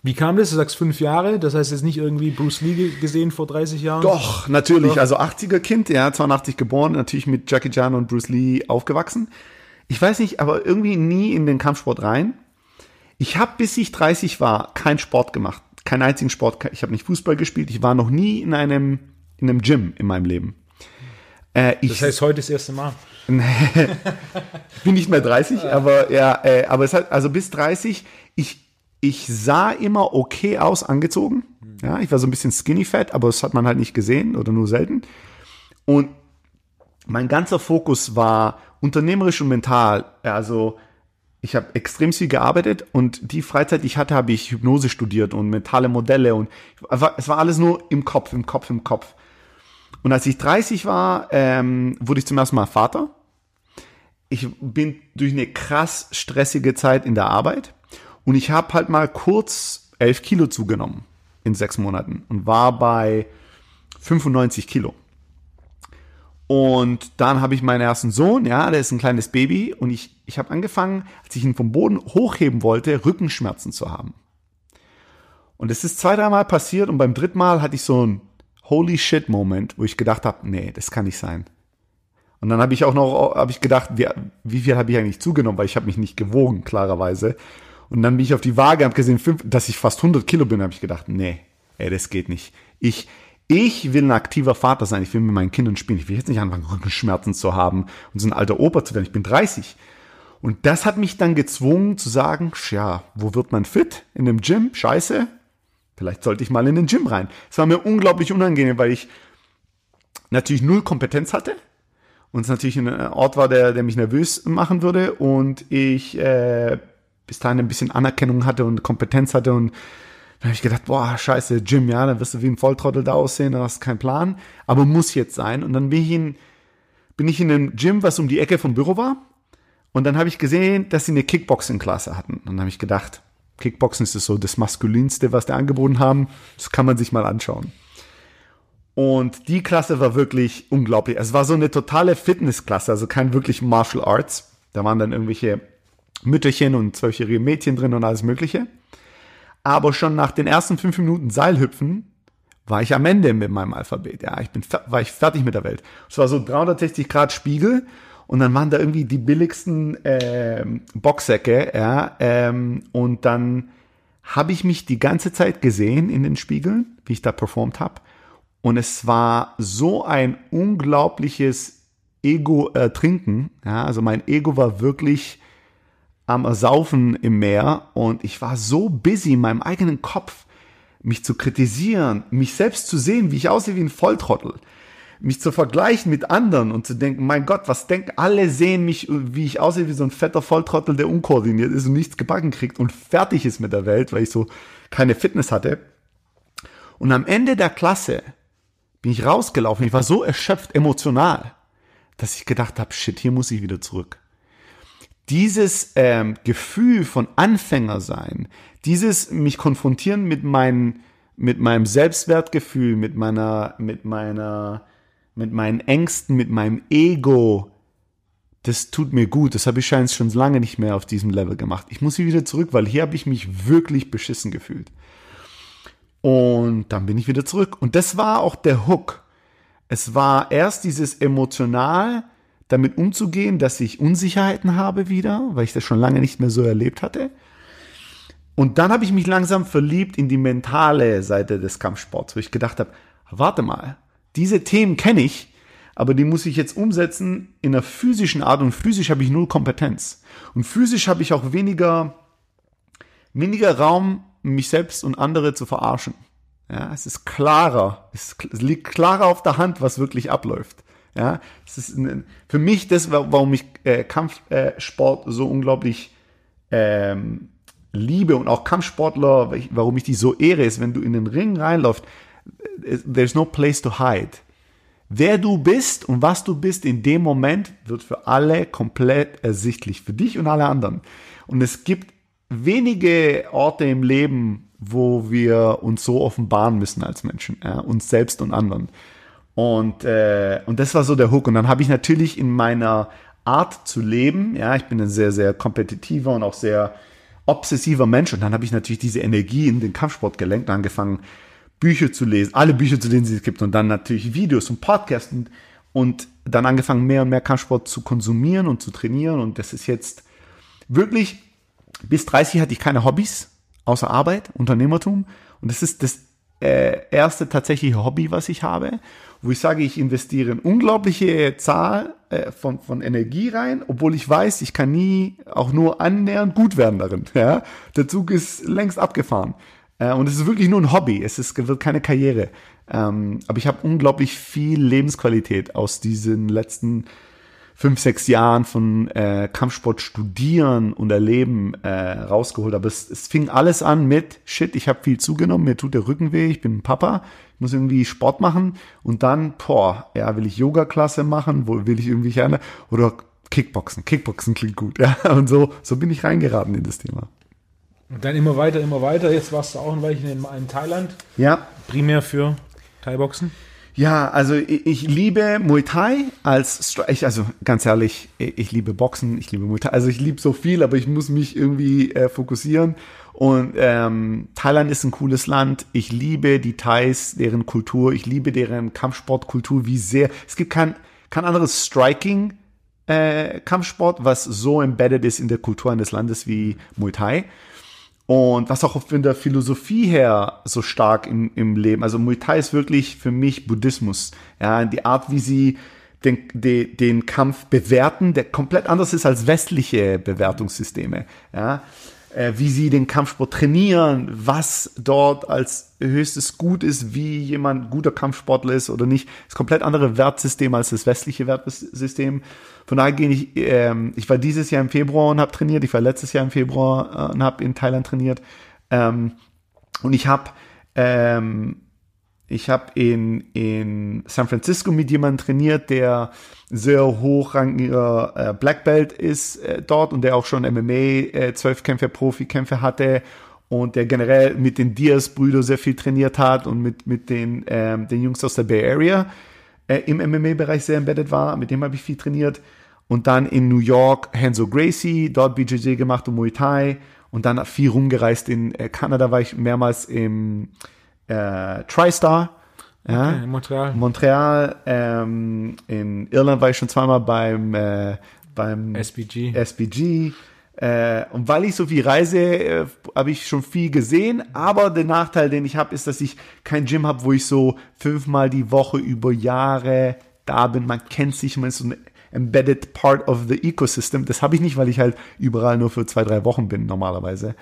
Wie kam das? Du sagst 5 Jahre, das heißt jetzt nicht irgendwie Bruce Lee gesehen vor 30 Jahren? Doch, natürlich. Doch. Also 80er Kind, ja, 82 geboren, natürlich mit Jackie Chan und Bruce Lee aufgewachsen. Ich weiß nicht, aber irgendwie nie in den Kampfsport rein. Ich habe, bis ich 30 war, keinen Sport gemacht. Keinen einzigen Sport. Ich habe nicht Fußball gespielt. Ich war noch nie in einem Gym in meinem Leben. Das heißt, heute das erste Mal. Ich bin nicht mehr 30, aber ja, aber es hat, also bis 30, ich sah immer okay aus, angezogen. Ja, ich war so ein bisschen skinny fat, aber das hat man halt nicht gesehen oder nur selten. Und mein ganzer Fokus war unternehmerisch und mental. Also ich habe extrem viel gearbeitet und die Freizeit, die ich hatte, habe ich Hypnose studiert und mentale Modelle und es war alles nur im Kopf. Und als ich 30 war, wurde ich zum ersten Mal Vater. Ich bin durch eine krass stressige Zeit in der Arbeit und ich habe halt mal kurz 11 Kilo zugenommen in 6 Monaten und war bei 95 Kilo. Und dann habe ich meinen ersten Sohn, ja, der ist ein kleines Baby und ich habe angefangen, als ich ihn vom Boden hochheben wollte, Rückenschmerzen zu haben. Und es ist 2-3 Mal passiert und beim 3. Mal hatte ich so einen Holy shit Moment, wo ich gedacht habe, nee, das kann nicht sein. Und dann habe ich gedacht, wie viel habe ich eigentlich zugenommen, weil ich habe mich nicht gewogen, klarerweise. Und dann bin ich auf die Waage, habe gesehen, dass ich fast 100 Kilo bin, habe ich gedacht, nee, das geht nicht. Ich will ein aktiver Vater sein, ich will mit meinen Kindern spielen, ich will jetzt nicht anfangen, Rückenschmerzen zu haben und so ein alter Opa zu werden, ich bin 30. Und das hat mich dann gezwungen zu sagen, ja, wo wird man fit? In einem Gym? Scheiße. Vielleicht sollte ich mal in den Gym rein. Es war mir unglaublich unangenehm, weil ich natürlich 0 Kompetenz hatte und es natürlich ein Ort war, der mich nervös machen würde und ich bis dahin ein bisschen Anerkennung hatte und Kompetenz hatte und dann habe ich gedacht, boah, scheiße, Gym, ja, dann wirst du wie ein Volltrottel da aussehen, da hast du keinen Plan, aber muss jetzt sein. Und dann bin ich in einem Gym, was um die Ecke vom Büro war und dann habe ich gesehen, dass sie eine Kickboxing-Klasse hatten. Und dann habe ich gedacht, Kickboxen ist so das Maskulinste, was die angeboten haben. Das kann man sich mal anschauen. Und die Klasse war wirklich unglaublich. Es war so eine totale Fitnessklasse, also kein wirklich Martial Arts. Da waren dann irgendwelche Mütterchen und 12-jährige Mädchen drin und alles Mögliche. Aber schon nach den ersten 5 Minuten Seilhüpfen war ich am Ende mit meinem Alphabet. Ja, war ich fertig mit der Welt. Es war so 360 Grad Spiegel. Und dann waren da irgendwie die billigsten Boxsäcke, ja, und dann habe ich mich die ganze Zeit gesehen in den Spiegeln, wie ich da performt habe. Und es war so ein unglaubliches Ego-Trinken, ja, also mein Ego war wirklich am Ersaufen im Meer und ich war so busy in meinem eigenen Kopf, mich zu kritisieren, mich selbst zu sehen, wie ich aussehe wie ein Volltrottel. Mich zu vergleichen mit anderen und zu denken, mein Gott, was denken, alle sehen mich, wie ich aussehe, wie so ein fetter Volltrottel, der unkoordiniert ist und nichts gebacken kriegt und fertig ist mit der Welt, weil ich so keine Fitness hatte. Und am Ende der Klasse bin ich rausgelaufen, ich war so erschöpft emotional, dass ich gedacht habe, shit, hier muss ich wieder zurück. Dieses Gefühl von Anfänger sein, dieses mich konfrontieren mit meinem Selbstwertgefühl, mit meinen Ängsten, mit meinem Ego, das tut mir gut. Das habe ich scheinbar schon lange nicht mehr auf diesem Level gemacht. Ich muss wieder zurück, weil hier habe ich mich wirklich beschissen gefühlt. Und dann bin ich wieder zurück. Und das war auch der Hook. Es war erst dieses emotional damit umzugehen, dass ich Unsicherheiten habe wieder, weil ich das schon lange nicht mehr so erlebt hatte. Und dann habe ich mich langsam verliebt in die mentale Seite des Kampfsports, wo ich gedacht habe, warte mal, diese Themen kenne ich, aber die muss ich jetzt umsetzen in einer physischen Art und physisch habe ich 0 Kompetenz. Und physisch habe ich auch weniger Raum, mich selbst und andere zu verarschen. Ja, es ist klarer, es liegt klarer auf der Hand, was wirklich abläuft. Ja, es ist für mich das, warum ich Kampfsport so unglaublich liebe und auch Kampfsportler, warum ich die so ehre, ist, wenn du in den Ring reinläufst, there's no place to hide. Wer du bist und was du bist in dem Moment wird für alle komplett ersichtlich, für dich und alle anderen. Und es gibt wenige Orte im Leben, wo wir uns so offenbaren müssen als Menschen, ja, uns selbst und anderen. Und das war so der Hook. Und dann habe ich natürlich in meiner Art zu leben, ja, ich bin ein sehr, sehr kompetitiver und auch sehr obsessiver Mensch und dann habe ich natürlich diese Energie in den Kampfsport gelenkt und angefangen, Bücher zu lesen, alle Bücher zu lesen, die es gibt und dann natürlich Videos und Podcasts und dann angefangen, mehr und mehr Kampfsport zu konsumieren und zu trainieren und das ist jetzt wirklich, bis 30 hatte ich keine Hobbys, außer Arbeit, Unternehmertum und das ist das erste tatsächliche Hobby, was ich habe, wo ich sage, ich investiere eine unglaubliche Zahl von Energie rein, obwohl ich weiß, ich kann nie auch nur annähernd gut werden darin. Ja? Der Zug ist längst abgefahren. Und es ist wirklich nur ein Hobby, wird keine Karriere. Aber ich habe unglaublich viel Lebensqualität aus diesen letzten 5, 6 Jahren von Kampfsport studieren und erleben rausgeholt. Aber es fing alles an mit, shit, ich habe viel zugenommen, mir tut der Rücken weh, ich bin ein Papa, ich muss irgendwie Sport machen und dann, will ich Yoga-Klasse machen, will ich irgendwie oder Kickboxen. Kickboxen klingt gut. Ja? Und so bin ich reingeraten in das Thema. Und dann immer weiter. Jetzt warst du auch ein Weilchen in Thailand. Ja. Primär für Thai-Boxen. Ja, also ich liebe Muay Thai also ganz ehrlich, ich liebe Boxen, ich liebe Muay Thai, also ich liebe so viel, aber ich muss mich irgendwie fokussieren und Thailand ist ein cooles Land, ich liebe die Thais, deren Kultur, ich liebe deren Kampfsportkultur, wie sehr, es gibt kein anderes Striking Kampfsport, was so embedded ist in der Kultur eines Landes wie Muay Thai. Und was auch von der Philosophie her so stark im Leben. Also Muay Thai ist wirklich für mich Buddhismus. Ja, die Art, wie sie den Kampf bewerten, der komplett anders ist als westliche Bewertungssysteme. Ja, wie sie den Kampfsport trainieren, was dort als höchstes Gut ist, wie jemand guter Kampfsportler ist oder nicht. Das ist ein komplett andere Wertsystem als das westliche Wertsystem. Von daher ich war dieses Jahr im Februar und habe trainiert, ich war letztes Jahr im Februar und habe in Thailand trainiert. Und ich habe in San Francisco mit jemandem trainiert, der sehr hochrangiger Black Belt ist dort und der auch schon MMA 12 Kämpfe, Profikämpfe hatte und der generell mit den Diaz-Brüdern sehr viel trainiert hat und mit den Jungs aus der Bay Area im MMA-Bereich sehr embedded war. Mit dem habe ich viel trainiert. Und dann in New York Renzo Gracie, dort BJJ gemacht und Muay Thai. Und dann viel rumgereist in Kanada, war ich mehrmals im TriStar. Ja, okay, in Montreal. In Irland war ich schon zweimal beim SBG. Und weil ich so viel reise, habe ich schon viel gesehen. Aber der Nachteil, den ich habe, ist, dass ich kein Gym habe, wo ich so 5-mal die Woche über Jahre da bin. Man kennt sich, man ist so ein embedded part of the ecosystem. Das habe ich nicht, weil ich halt überall nur für 2-3 Wochen bin normalerweise.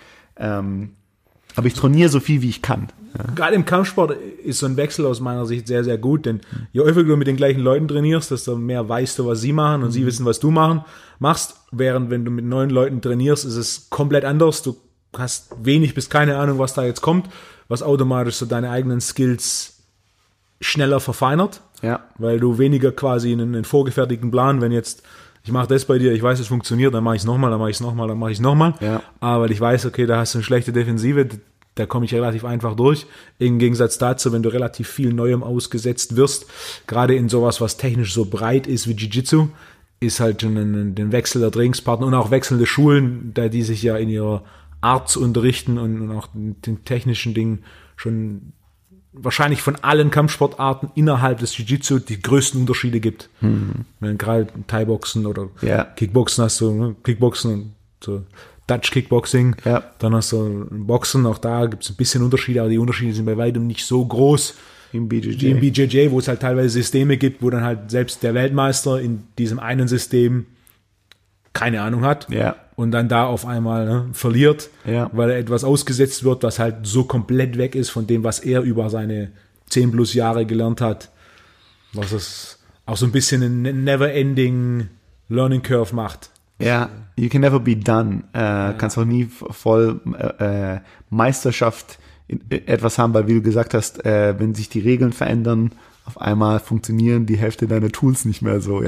Aber ich trainiere so viel, wie ich kann. Ja. Gerade im Kampfsport ist so ein Wechsel aus meiner Sicht sehr, sehr gut, denn je häufiger du mit den gleichen Leuten trainierst, desto mehr weißt du, was sie machen und sie wissen, was du machst. Während wenn du mit neuen Leuten trainierst, ist es komplett anders. Du hast wenig bis keine Ahnung, was da jetzt kommt, was automatisch so deine eigenen Skills schneller verfeinert, weil du weniger quasi einen vorgefertigten Plan, wenn jetzt ich mache das bei dir, ich weiß, es funktioniert, dann mache ich es nochmal, dann mache ich es nochmal, dann mache ich es nochmal. Ja. Aber weil ich weiß, okay, da hast du eine schlechte Defensive, da komme ich relativ einfach durch. Im Gegensatz dazu, wenn du relativ viel Neuem ausgesetzt wirst, gerade in sowas, was technisch so breit ist wie Jiu-Jitsu, ist halt schon den Wechsel der Trainingspartner und auch wechselnde Schulen, da die sich ja in ihrer Art zu unterrichten und auch den technischen Dingen schon wahrscheinlich von allen Kampfsportarten innerhalb des Jiu-Jitsu die größten Unterschiede gibt. Wenn gerade Thai-Boxen oder Kickboxen hast du, Kickboxen und so Dutch Kickboxing, dann hast du Boxen, auch da gibt es ein bisschen Unterschiede, aber die Unterschiede sind bei weitem nicht so groß im BJJ. Wie im BJJ, wo es halt teilweise Systeme gibt, wo dann halt selbst der Weltmeister in diesem einen System keine Ahnung hat und dann da auf einmal verliert, weil er etwas ausgesetzt wird, was halt so komplett weg ist von dem, was er über seine 10 plus Jahre gelernt hat, was es auch so ein bisschen ein never-ending Learning Curve macht. Ja, you can never be done. Kannst auch nie voll Meisterschaft in etwas haben, weil wie du gesagt hast, wenn sich die Regeln verändern, auf einmal funktionieren die Hälfte deiner Tools nicht mehr so,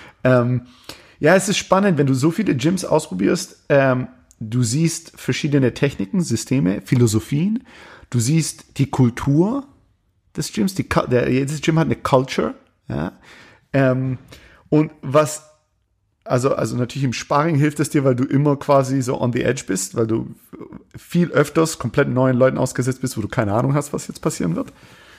Ja, es ist spannend, wenn du so viele Gyms ausprobierst, du siehst verschiedene Techniken, Systeme, Philosophien, du siehst die Kultur des Gyms, jedes Gym hat eine Culture, und was also natürlich im Sparring hilft es dir, weil du immer quasi so on the edge bist, weil du viel öfters komplett neuen Leuten ausgesetzt bist, wo du keine Ahnung hast, was jetzt passieren wird.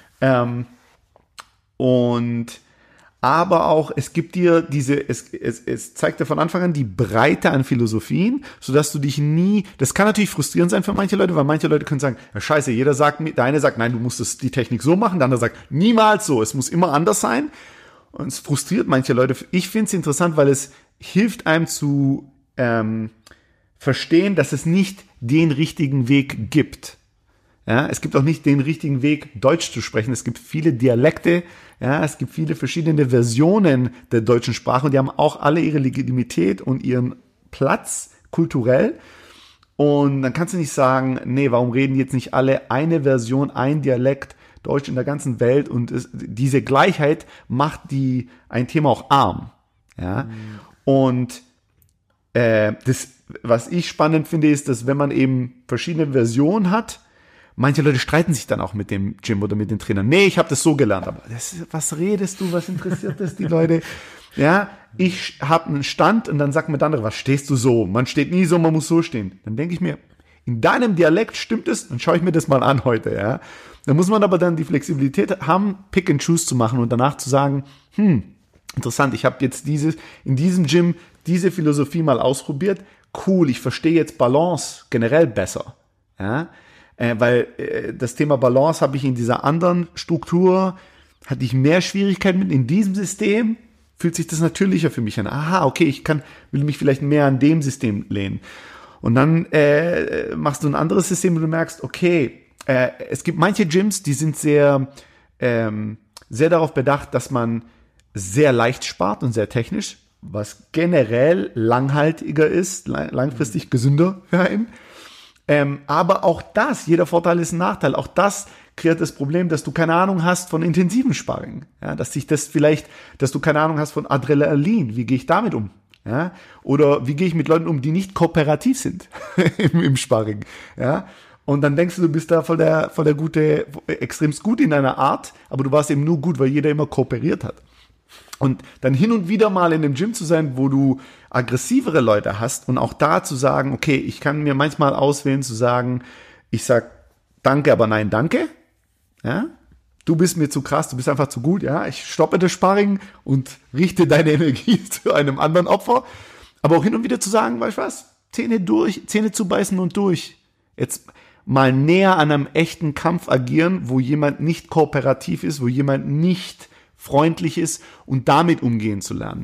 Aber auch, es gibt dir es zeigt dir von Anfang an die Breite an Philosophien, sodass du dich nie, das kann natürlich frustrierend sein für manche Leute, weil manche Leute können sagen, ja scheiße, der eine sagt, nein, du musst die Technik so machen, der andere sagt, niemals so, es muss immer anders sein. Und es frustriert manche Leute. Ich finde es interessant, weil es hilft einem zu verstehen, dass es nicht den richtigen Weg gibt. Ja, es gibt auch nicht den richtigen Weg, Deutsch zu sprechen. Es gibt viele Dialekte, ja, es gibt viele verschiedene Versionen der deutschen Sprache und die haben auch alle ihre Legitimität und ihren Platz kulturell. Und dann kannst du nicht sagen, nee, warum reden jetzt nicht alle eine Version, ein Dialekt Deutsch in der ganzen Welt? Und diese Gleichheit macht ein Thema auch arm. Ja, und das, was ich spannend finde, ist, dass wenn man eben verschiedene Versionen hat, manche Leute streiten sich dann auch mit dem Gym oder mit den Trainern. Nee, ich habe das so gelernt. Aber was redest du? Was interessiert das die Leute? Ja, ich habe einen Stand und dann sagt mir der andere, was stehst du so? Man steht nie so, man muss so stehen. Dann denke ich mir, in deinem Dialekt stimmt es, dann schaue ich mir das mal an heute. Ja, da muss man aber dann die Flexibilität haben, Pick and Choose zu machen und danach zu sagen, interessant, ich habe jetzt in diesem Gym diese Philosophie mal ausprobiert. Cool, ich verstehe jetzt Balance generell besser. Ja, weil das Thema Balance habe ich in dieser anderen Struktur, hatte ich mehr Schwierigkeiten mit. In diesem System fühlt sich das natürlicher für mich an. Aha, okay, will mich vielleicht mehr an dem System lehnen. Und dann machst du ein anderes System und du merkst, okay, es gibt manche Gyms, die sind sehr darauf bedacht, dass man sehr leicht spart und sehr technisch, was generell langhaltiger ist, langfristig gesünder für einen. Aber auch jeder Vorteil ist ein Nachteil. Auch das kreiert das Problem, dass du keine Ahnung hast von intensiven Sparring. Ja, dass du keine Ahnung hast von Adrenalin. Wie gehe ich damit um? Ja, oder wie gehe ich mit Leuten um, die nicht kooperativ sind im Sparring? Ja, und dann denkst du bist da voll der gute, extremst gut in einer Art, aber du warst eben nur gut, weil jeder immer kooperiert hat. Und dann hin und wieder mal in dem Gym zu sein, wo du aggressivere Leute hast und auch da zu sagen, okay, ich kann mir manchmal auswählen zu sagen, ich sag danke, aber nein, danke. Ja? Du bist mir zu krass, du bist einfach zu gut. Ja? Ich stoppe das Sparring und richte deine Energie zu einem anderen Opfer. Aber auch hin und wieder zu sagen, weißt du was, Zähne zubeißen und durch. Jetzt mal näher an einem echten Kampf agieren, wo jemand nicht kooperativ ist, wo jemand nicht freundlich ist und damit umgehen zu lernen.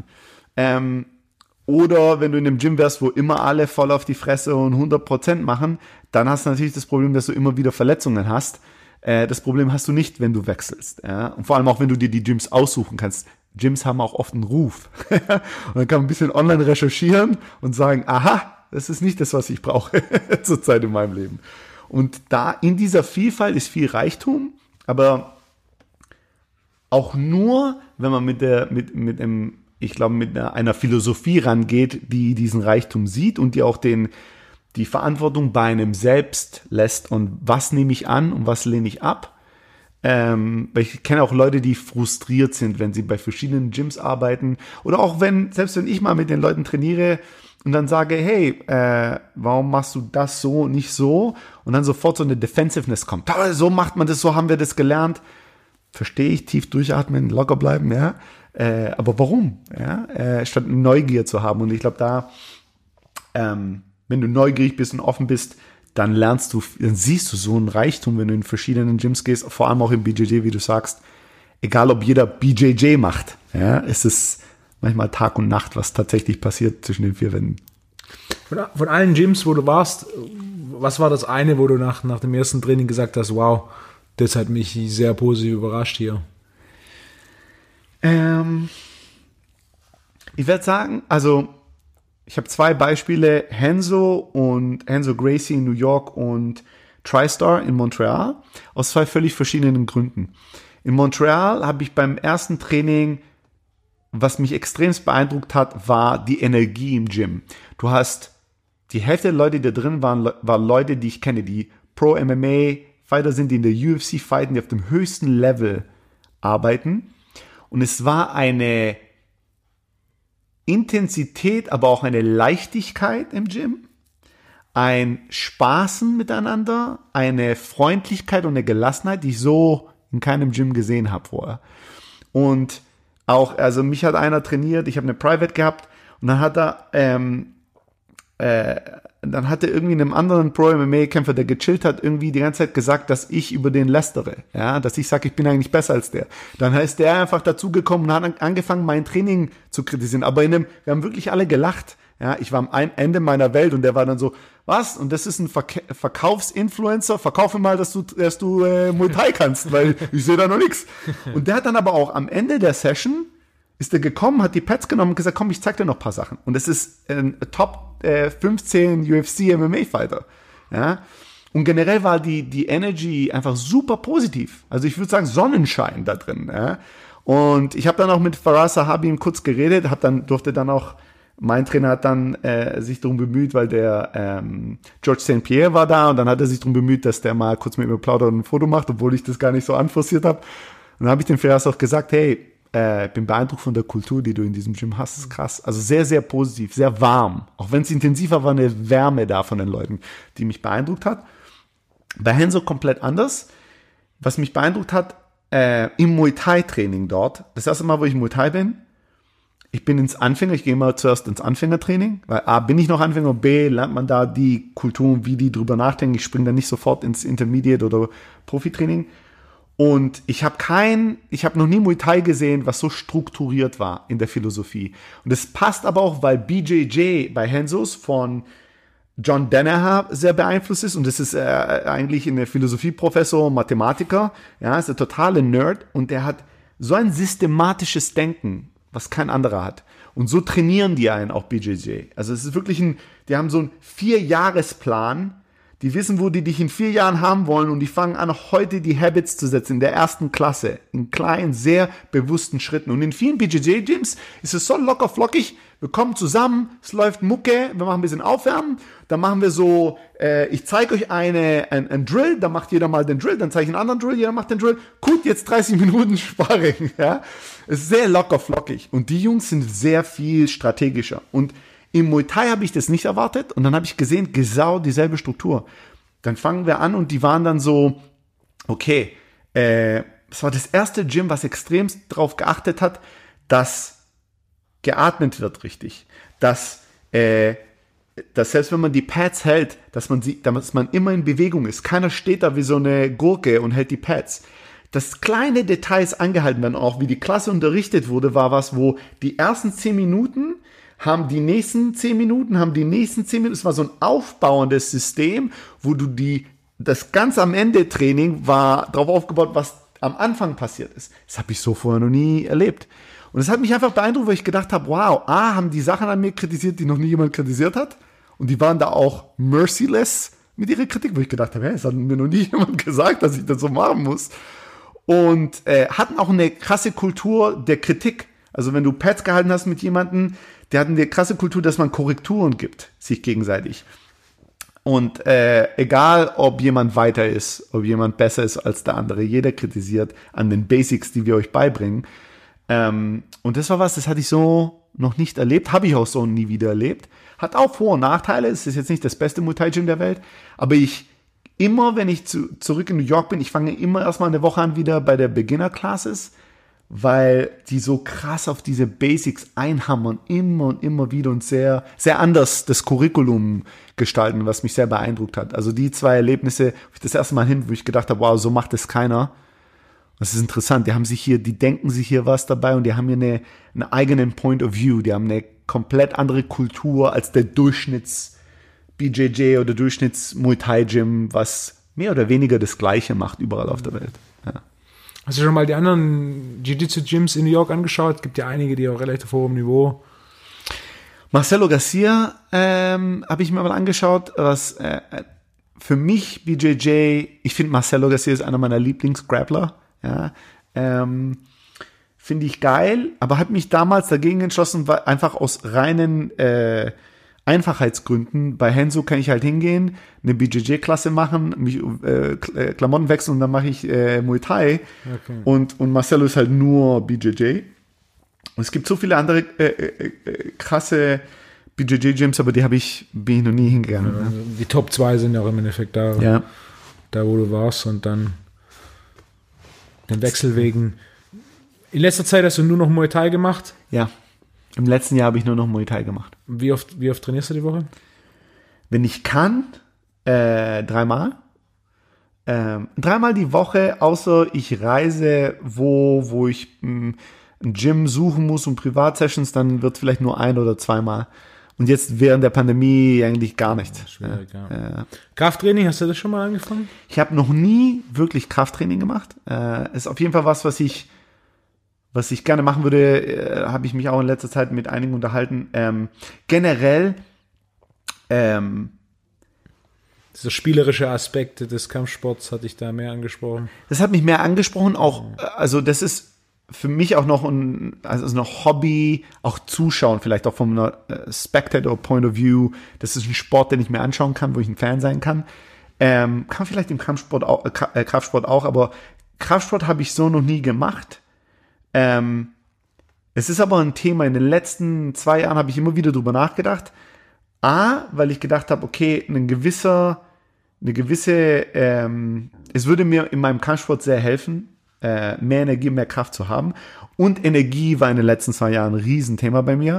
Oder wenn du in einem Gym wärst, wo immer alle voll auf die Fresse und 100% machen, dann hast du natürlich das Problem, dass du immer wieder Verletzungen hast. Das Problem hast du nicht, wenn du wechselst. Ja? Und vor allem auch, wenn du dir die Gyms aussuchen kannst. Gyms haben auch oft einen Ruf. Und dann kann man ein bisschen online recherchieren und sagen, aha, das ist nicht das, was ich brauche zurzeit in meinem Leben. Und da in dieser Vielfalt ist viel Reichtum, aber auch nur, wenn man mit einer Philosophie rangeht, die diesen Reichtum sieht und die auch die Verantwortung bei einem selbst lässt und was nehme ich an und was lehne ich ab. Weil ich kenne auch Leute, die frustriert sind, wenn sie bei verschiedenen Gyms arbeiten oder auch selbst wenn ich mal mit den Leuten trainiere und dann sage, hey, warum machst du das so, nicht so? Und dann sofort so eine Defensiveness kommt. So macht man das, so haben wir das gelernt. Verstehe ich, tief durchatmen, locker bleiben, ja. Aber warum? Ja? Statt Neugier zu haben. Und ich glaube, wenn du neugierig bist und offen bist, dann siehst du so einen Reichtum, wenn du in verschiedenen Gyms gehst, vor allem auch im BJJ, wie du sagst, egal ob jeder BJJ macht, ja, es ist manchmal Tag und Nacht, was tatsächlich passiert zwischen den vier Wänden. Von allen Gyms, wo du warst, was war das eine, wo du nach dem ersten Training gesagt hast, wow, das hat mich sehr positiv überrascht hier? Ich werde sagen, also ich habe zwei Beispiele, Renzo Gracie in New York und TriStar in Montreal, aus zwei völlig verschiedenen Gründen. In Montreal habe ich beim ersten Training, was mich extremst beeindruckt hat, war die Energie im Gym. Du hast die Hälfte der Leute, die da drin waren Leute, die ich kenne, die Pro-MMA-Fighter sind, die in der UFC fighten, die auf dem höchsten Level arbeiten. Und es war eine Intensität, aber auch eine Leichtigkeit im Gym, ein Spaßen miteinander, eine Freundlichkeit und eine Gelassenheit, die ich so in keinem Gym gesehen habe vorher. Und auch, also mich hat einer trainiert, ich habe eine Private gehabt und dann hat er irgendwie einem anderen Pro-MMA-Kämpfer, der gechillt hat, irgendwie die ganze Zeit gesagt, dass ich über den lästere. Ja, dass ich sage, ich bin eigentlich besser als der. Dann ist der einfach dazugekommen und hat angefangen, mein Training zu kritisieren. Aber wir haben wirklich alle gelacht. Ja, ich war am Ende meiner Welt und der war dann so, was? Und das ist ein Verkaufsinfluencer? Verkaufe mal, dass du Muay Thai kannst, weil ich sehe da noch nichts. Und der hat dann aber auch am Ende der Session ist er gekommen, hat die Pads genommen und gesagt, komm, ich zeig dir noch ein paar Sachen. Und das ist ein Top 15 UFC MMA Fighter. Ja? Und generell war die Energy einfach super positiv. Also ich würde sagen, Sonnenschein da drin. Ja? Und ich habe dann auch mit Faraz Sahabi kurz geredet, mein Trainer hat dann sich darum bemüht, weil der George St. Pierre war da und dann hat er sich darum bemüht, dass der mal kurz mit mir plaudert und ein Foto macht, obwohl ich das gar nicht so anforciert habe. Und dann habe ich dem Faraz auch gesagt, hey, bin beeindruckt von der Kultur, die du in diesem Gym hast. Das ist krass. Also sehr, sehr positiv, sehr warm. Auch wenn es intensiver war, eine Wärme da von den Leuten, die mich beeindruckt hat. Bei Renzo komplett anders. Was mich beeindruckt hat, im Muay Thai Training dort, das erste Mal, wo ich im Muay Thai bin, ich gehe immer zuerst ins Anfängertraining, weil A, bin ich noch Anfänger, B, lernt man da die Kultur und wie die drüber nachdenken. Ich springe dann nicht sofort ins Intermediate oder Profitraining. Und ich habe noch nie Muay Thai gesehen, was so strukturiert war in der Philosophie. Und es passt aber auch, weil BJJ bei Renzos von John Danaher sehr beeinflusst ist. Und das ist eigentlich ein Philosophieprofessor, Mathematiker. Ja, ist ein totaler Nerd. Und der hat so ein systematisches Denken, was kein anderer hat. Und so trainieren die einen auch BJJ. Also es ist wirklich die haben so einen 4-Jahresplan. Die wissen, wo die dich in 4 Jahren haben wollen und die fangen an, heute die Habits zu setzen, in der ersten Klasse, in kleinen, sehr bewussten Schritten. Und in vielen BJJ-Gyms ist es so locker flockig, wir kommen zusammen, es läuft Mucke, wir machen ein bisschen Aufwärmen, dann machen wir so, ich zeige euch ein Drill, dann macht jeder mal den Drill, dann zeige ich einen anderen Drill, jeder macht den Drill, gut, jetzt 30 Minuten Sparring, ja. Es ist sehr locker flockig und die Jungs sind sehr viel strategischer und im Muay Thai habe ich das nicht erwartet und dann habe ich gesehen, genau dieselbe Struktur. Dann fangen wir an und die waren dann so, okay, das war das erste Gym, was extremst darauf geachtet hat, dass geatmet wird richtig. Dass selbst wenn man die Pads hält, dass man immer in Bewegung ist. Keiner steht da wie so eine Gurke und hält die Pads. Dass kleine Details angehalten werden, auch wie die Klasse unterrichtet wurde, war was, wo die ersten 10 Minuten haben die nächsten 10 Minuten. Es war so ein aufbauendes System, wo das ganz am Ende Training war darauf aufgebaut, was am Anfang passiert ist. Das habe ich so vorher noch nie erlebt. Und das hat mich einfach beeindruckt, weil ich gedacht habe, wow, haben die Sachen an mir kritisiert, die noch nie jemand kritisiert hat. Und die waren da auch merciless mit ihrer Kritik, wo ich gedacht habe, das hat mir noch nie jemand gesagt, dass ich das so machen muss. Und hatten auch eine krasse Kultur der Kritik. Also wenn du Pads gehalten hast mit jemandem, der hat eine krasse Kultur, dass man Korrekturen gibt, sich gegenseitig. Und egal, ob jemand weiter ist, ob jemand besser ist als der andere, jeder kritisiert an den Basics, die wir euch beibringen. Und das war das hatte ich so noch nicht erlebt, habe ich auch so nie wieder erlebt. Hat auch Vor- und Nachteile, es ist jetzt nicht das beste Muay Thai Gym der Welt, aber wenn ich zurück in New York bin, ich fange immer erstmal eine Woche an wieder bei der Beginner Classes, weil die so krass auf diese Basics einhammern, immer und immer wieder und sehr, sehr anders das Curriculum gestalten, was mich sehr beeindruckt hat. Also die 2 Erlebnisse, wo ich das erste Mal wo ich gedacht habe, wow, so macht es keiner. Das ist interessant, die denken sich hier was dabei und die haben hier einen eigenen Point of View, die haben eine komplett andere Kultur als der Durchschnitts-BJJ oder Durchschnitts-Muay Thai Gym, was mehr oder weniger das Gleiche macht überall auf der Welt. Ja. Hast du schon mal die anderen Jiu-Jitsu-Gyms in New York angeschaut? Es gibt ja einige, die auch relativ hohem Niveau. Marcelo Garcia habe ich mir mal angeschaut, was für mich BJJ, ich finde Marcelo Garcia ist einer meiner Lieblings-Grappler. Ja, finde ich geil, aber habe mich damals dagegen entschlossen, weil einfach aus reinen Einfachheitsgründen. Bei Renzo kann ich halt hingehen, eine BJJ-Klasse machen, mich Klamotten wechseln und dann mache ich Muay Thai. Okay. Und Marcelo ist halt nur BJJ. Und es gibt so viele andere krasse BJJ-Gyms, aber bin ich noch nie hingegangen. Ja, die Top 2 sind ja auch im Endeffekt da, da wo du warst, und dann den Wechsel wegen. In letzter Zeit hast du nur noch Muay Thai gemacht? Ja, im letzten Jahr habe ich nur noch Muay Thai gemacht. Wie oft trainierst du die Woche? Wenn ich kann, 3-mal. 3-mal die Woche, außer ich reise, wo ich ein Gym suchen muss und Privatsessions, dann wird vielleicht nur 1 oder 2-mal. Und jetzt während der Pandemie eigentlich gar nicht. Schwierig, ja. Krafttraining, hast du das schon mal angefangen? Ich habe noch nie wirklich Krafttraining gemacht. Ist auf jeden Fall was ich gerne machen würde. Habe ich mich auch in letzter Zeit mit einigen unterhalten. Generell dieser spielerische Aspekt des Kampfsports hatte ich da mehr angesprochen. Das hat mich mehr angesprochen, auch, also das ist für mich auch noch ein Hobby, auch zuschauen, vielleicht auch von einer Spectator Point of View. Das ist ein Sport, den ich mir anschauen kann, wo ich ein Fan sein kann. Kann vielleicht im Kampfsport auch, Kraftsport auch, aber Kraftsport habe ich so noch nie gemacht. Es ist aber ein Thema, in den letzten 2 Jahren habe ich immer wieder drüber nachgedacht. Weil ich gedacht habe, okay, es würde mir in meinem Kampfsport sehr helfen, mehr Energie, mehr Kraft zu haben. Und Energie war in den letzten 2 Jahren ein Riesenthema bei mir.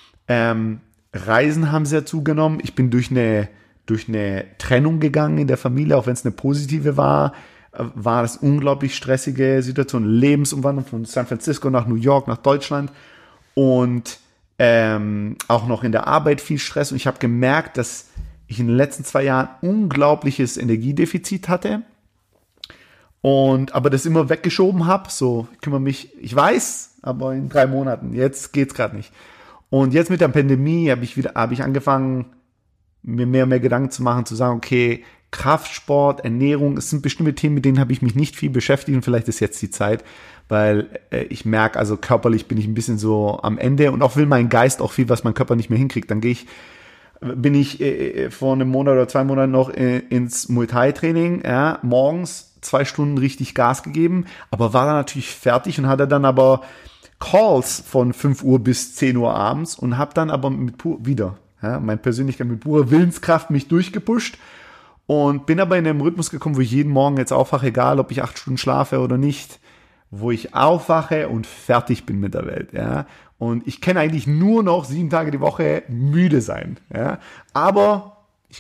Reisen haben sehr zugenommen. Ich bin durch eine Trennung gegangen in der Familie, auch wenn es eine positive war das unglaublich stressige Situation. Lebensumwandlung von San Francisco nach New York, nach Deutschland. Und auch noch in der Arbeit viel Stress. Und ich habe gemerkt, dass ich in den letzten 2 Jahren unglaubliches Energiedefizit hatte. Aber das immer weggeschoben habe. So, ich kümmere mich, ich weiß, aber in 3 Monaten. Jetzt geht's gerade nicht. Und jetzt mit der Pandemie habe ich angefangen, mir mehr und mehr Gedanken zu machen, zu sagen, okay, Kraftsport, Ernährung, es sind bestimmte Themen, mit denen habe ich mich nicht viel beschäftigt, und vielleicht ist jetzt die Zeit, weil ich merke, also körperlich bin ich ein bisschen so am Ende, und auch will mein Geist auch viel, was mein Körper nicht mehr hinkriegt. Dann bin ich vor einem Monat oder 2 Monaten noch ins Muay Thai Training, morgens 2 Stunden richtig Gas gegeben, aber war dann natürlich fertig und hatte dann aber Calls von 5 Uhr bis 10 Uhr abends und habe dann aber meine Persönlichkeit mit purer Willenskraft mich durchgepusht und bin aber in einem Rhythmus gekommen, wo ich jeden Morgen jetzt aufwache, egal ob ich 8 Stunden schlafe oder nicht, wo ich aufwache und fertig bin mit der Welt, Und ich kann eigentlich nur noch 7 Tage die Woche müde sein, Aber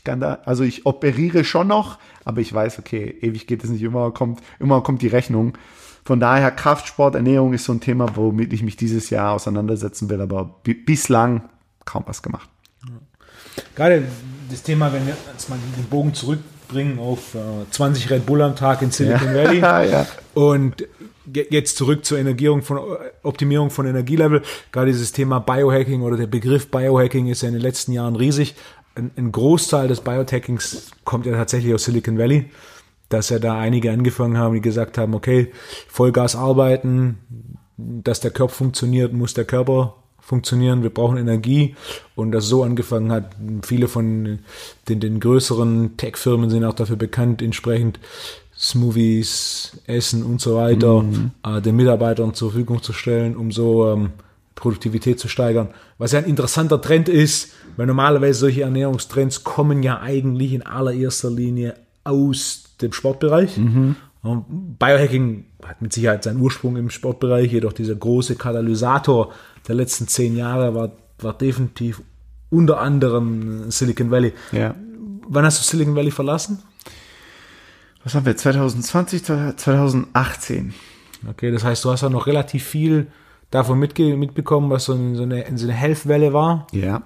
ich operiere schon noch, aber ich weiß, okay, ewig geht es nicht, immer kommt die Rechnung. Von daher, Kraftsport, Ernährung ist so ein Thema, womit ich mich dieses Jahr auseinandersetzen will, aber bislang kaum was gemacht. Gerade das Thema, wenn wir jetzt mal den Bogen zurückbringen auf 20 Red Bull am Tag in Silicon Valley und jetzt zurück zur Optimierung von Energielevel. Gerade dieses Thema Biohacking oder der Begriff Biohacking ist ja in den letzten Jahren riesig. Ein Großteil des Biohackings kommt ja tatsächlich aus Silicon Valley, dass ja da einige angefangen haben, die gesagt haben, okay, Vollgas arbeiten, dass der Körper funktioniert, muss der Körper funktionieren, wir brauchen Energie, und das so angefangen hat. Viele von den größeren Tech-Firmen sind auch dafür bekannt, entsprechend Smoothies, Essen und so weiter den Mitarbeitern zur Verfügung zu stellen, um so Produktivität zu steigern. Was ja ein interessanter Trend ist, weil normalerweise solche Ernährungstrends kommen ja eigentlich in allererster Linie aus dem Sportbereich. Biohacking hat mit Sicherheit seinen Ursprung im Sportbereich, jedoch dieser große Katalysator der letzten 10 Jahre war definitiv unter anderem Silicon Valley. Ja. Wann hast du Silicon Valley verlassen? Was haben wir, 2020, 2018? Okay, das heißt, du hast ja noch relativ viel davon mitbekommen, was so eine Health-Welle war. Ja.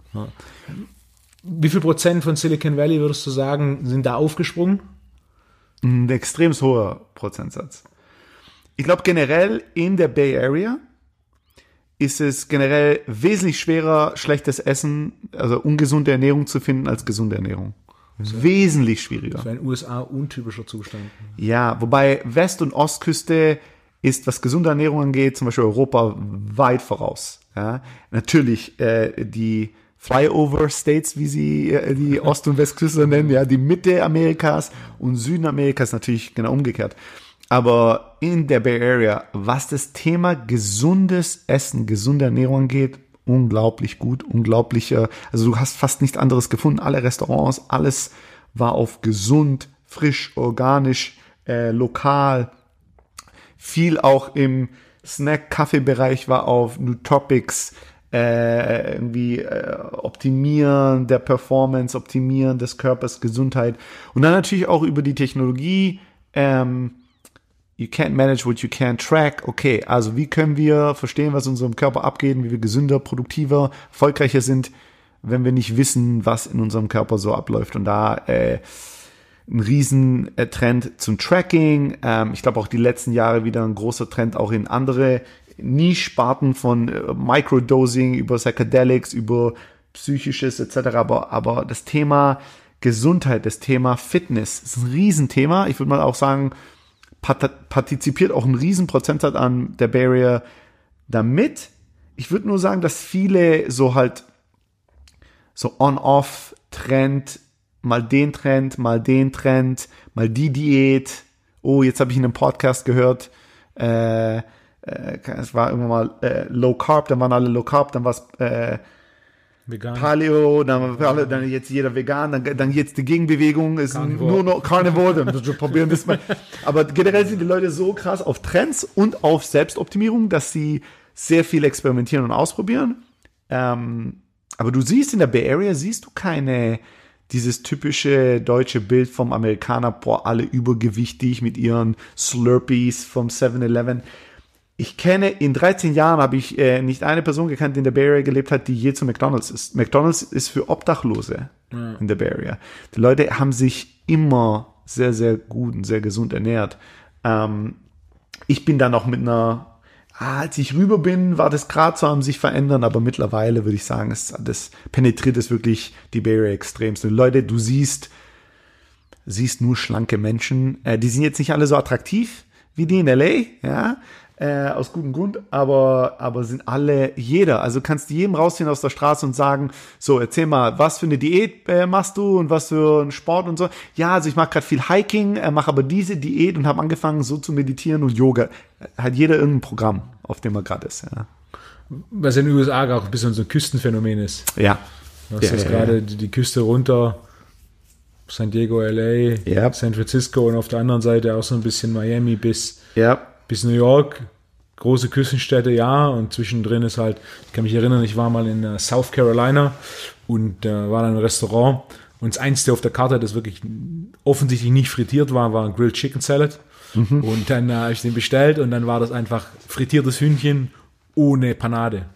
Wie viel Prozent von Silicon Valley, würdest du sagen, sind da aufgesprungen? Ein extrem hoher Prozentsatz. Ich glaube, generell in der Bay Area ist es generell wesentlich schwerer, schlechtes Essen, also ungesunde Ernährung zu finden, als gesunde Ernährung. Wesentlich schwieriger. Das ist ein USA-untypischer Zustand. Ja, wobei West- und Ostküste ist, was gesunde Ernährung angeht, zum Beispiel Europa weit voraus. Ja, natürlich die Flyover States, wie sie die Ost- und Westküste nennen, ja, die Mitte Amerikas und Süden Amerikas natürlich genau umgekehrt. Aber in der Bay Area, was das Thema gesundes Essen, gesunde Ernährung angeht, unglaublich gut, also du hast fast nichts anderes gefunden. Alle Restaurants, alles war auf gesund, frisch, organisch, lokal. Viel auch im Snack-Kaffee-Bereich war auf Nootropics, optimieren der Performance, optimieren des Körpers, Gesundheit. Und dann natürlich auch über die Technologie, you can't manage what you can't track. Okay, also wie können wir verstehen, was in unserem Körper abgeht, wie wir gesünder, produktiver, erfolgreicher sind, wenn wir nicht wissen, was in unserem Körper so abläuft. Und da ein Riesentrend zum Tracking. Ich glaube auch die letzten Jahre wieder ein großer Trend auch in andere Niche-Sparten von Microdosing über Psychedelics, über Psychisches etc. Aber das Thema Gesundheit, das Thema Fitness ist ein Riesenthema. Ich würde mal auch sagen, partizipiert auch ein Riesenprozentsatz an der Bay Area damit. Ich würde nur sagen, dass viele so on-off-Trend, mal den Trend, mal den Trend, mal die Diät. Oh, jetzt habe ich in einem Podcast gehört, es war irgendwann mal Low Carb, dann waren alle Low Carb, dann war es Vegan. Paleo, dann jetzt jeder vegan, dann jetzt die Gegenbewegung ist Carnivore. nur noch Carnivore, dann probieren wir es mal. Aber generell sind die Leute so krass auf Trends und auf Selbstoptimierung, dass sie sehr viel experimentieren und ausprobieren. Aber du siehst in der Bay Area, siehst du dieses typische deutsche Bild vom Amerikaner, boah, alle übergewichtig mit ihren Slurpees vom 7-Eleven. In 13 Jahren habe ich nicht eine Person gekannt, die in der Bay Area gelebt hat, die je zu McDonald's ist. McDonald's ist für Obdachlose in der Bay Area. Die Leute haben sich immer sehr, sehr gut und sehr gesund ernährt. Ich bin dann noch als ich rüber bin, war das gerade so am sich verändern, aber mittlerweile würde ich sagen, das penetriert es wirklich die Bay Area extremst. Und Leute, du siehst nur schlanke Menschen. Die sind jetzt nicht alle so attraktiv wie die in LA, ja, aus gutem Grund, aber sind jeder. Also kannst du jedem rausziehen aus der Straße und sagen, so, erzähl mal, was für eine Diät machst du und was für einen Sport und so. Ja, also ich mache gerade viel Hiking, mache aber diese Diät und habe angefangen so zu meditieren und Yoga. Hat jeder irgendein Programm, auf dem er gerade ist. Ja. Was in den USA auch ein bisschen so ein Küstenphänomen ist. Ja. Das ist gerade die Küste runter, San Diego, LA, San Francisco und auf der anderen Seite auch so ein bisschen Miami bis New York, große Küstenstädte, ja, und zwischendrin ist halt, ich kann mich erinnern, ich war mal in South Carolina und war dann im Restaurant und das Einzige auf der Karte, das wirklich offensichtlich nicht frittiert war ein Grilled Chicken Salad und dann habe ich den bestellt und dann war das einfach frittiertes Hühnchen ohne Panade.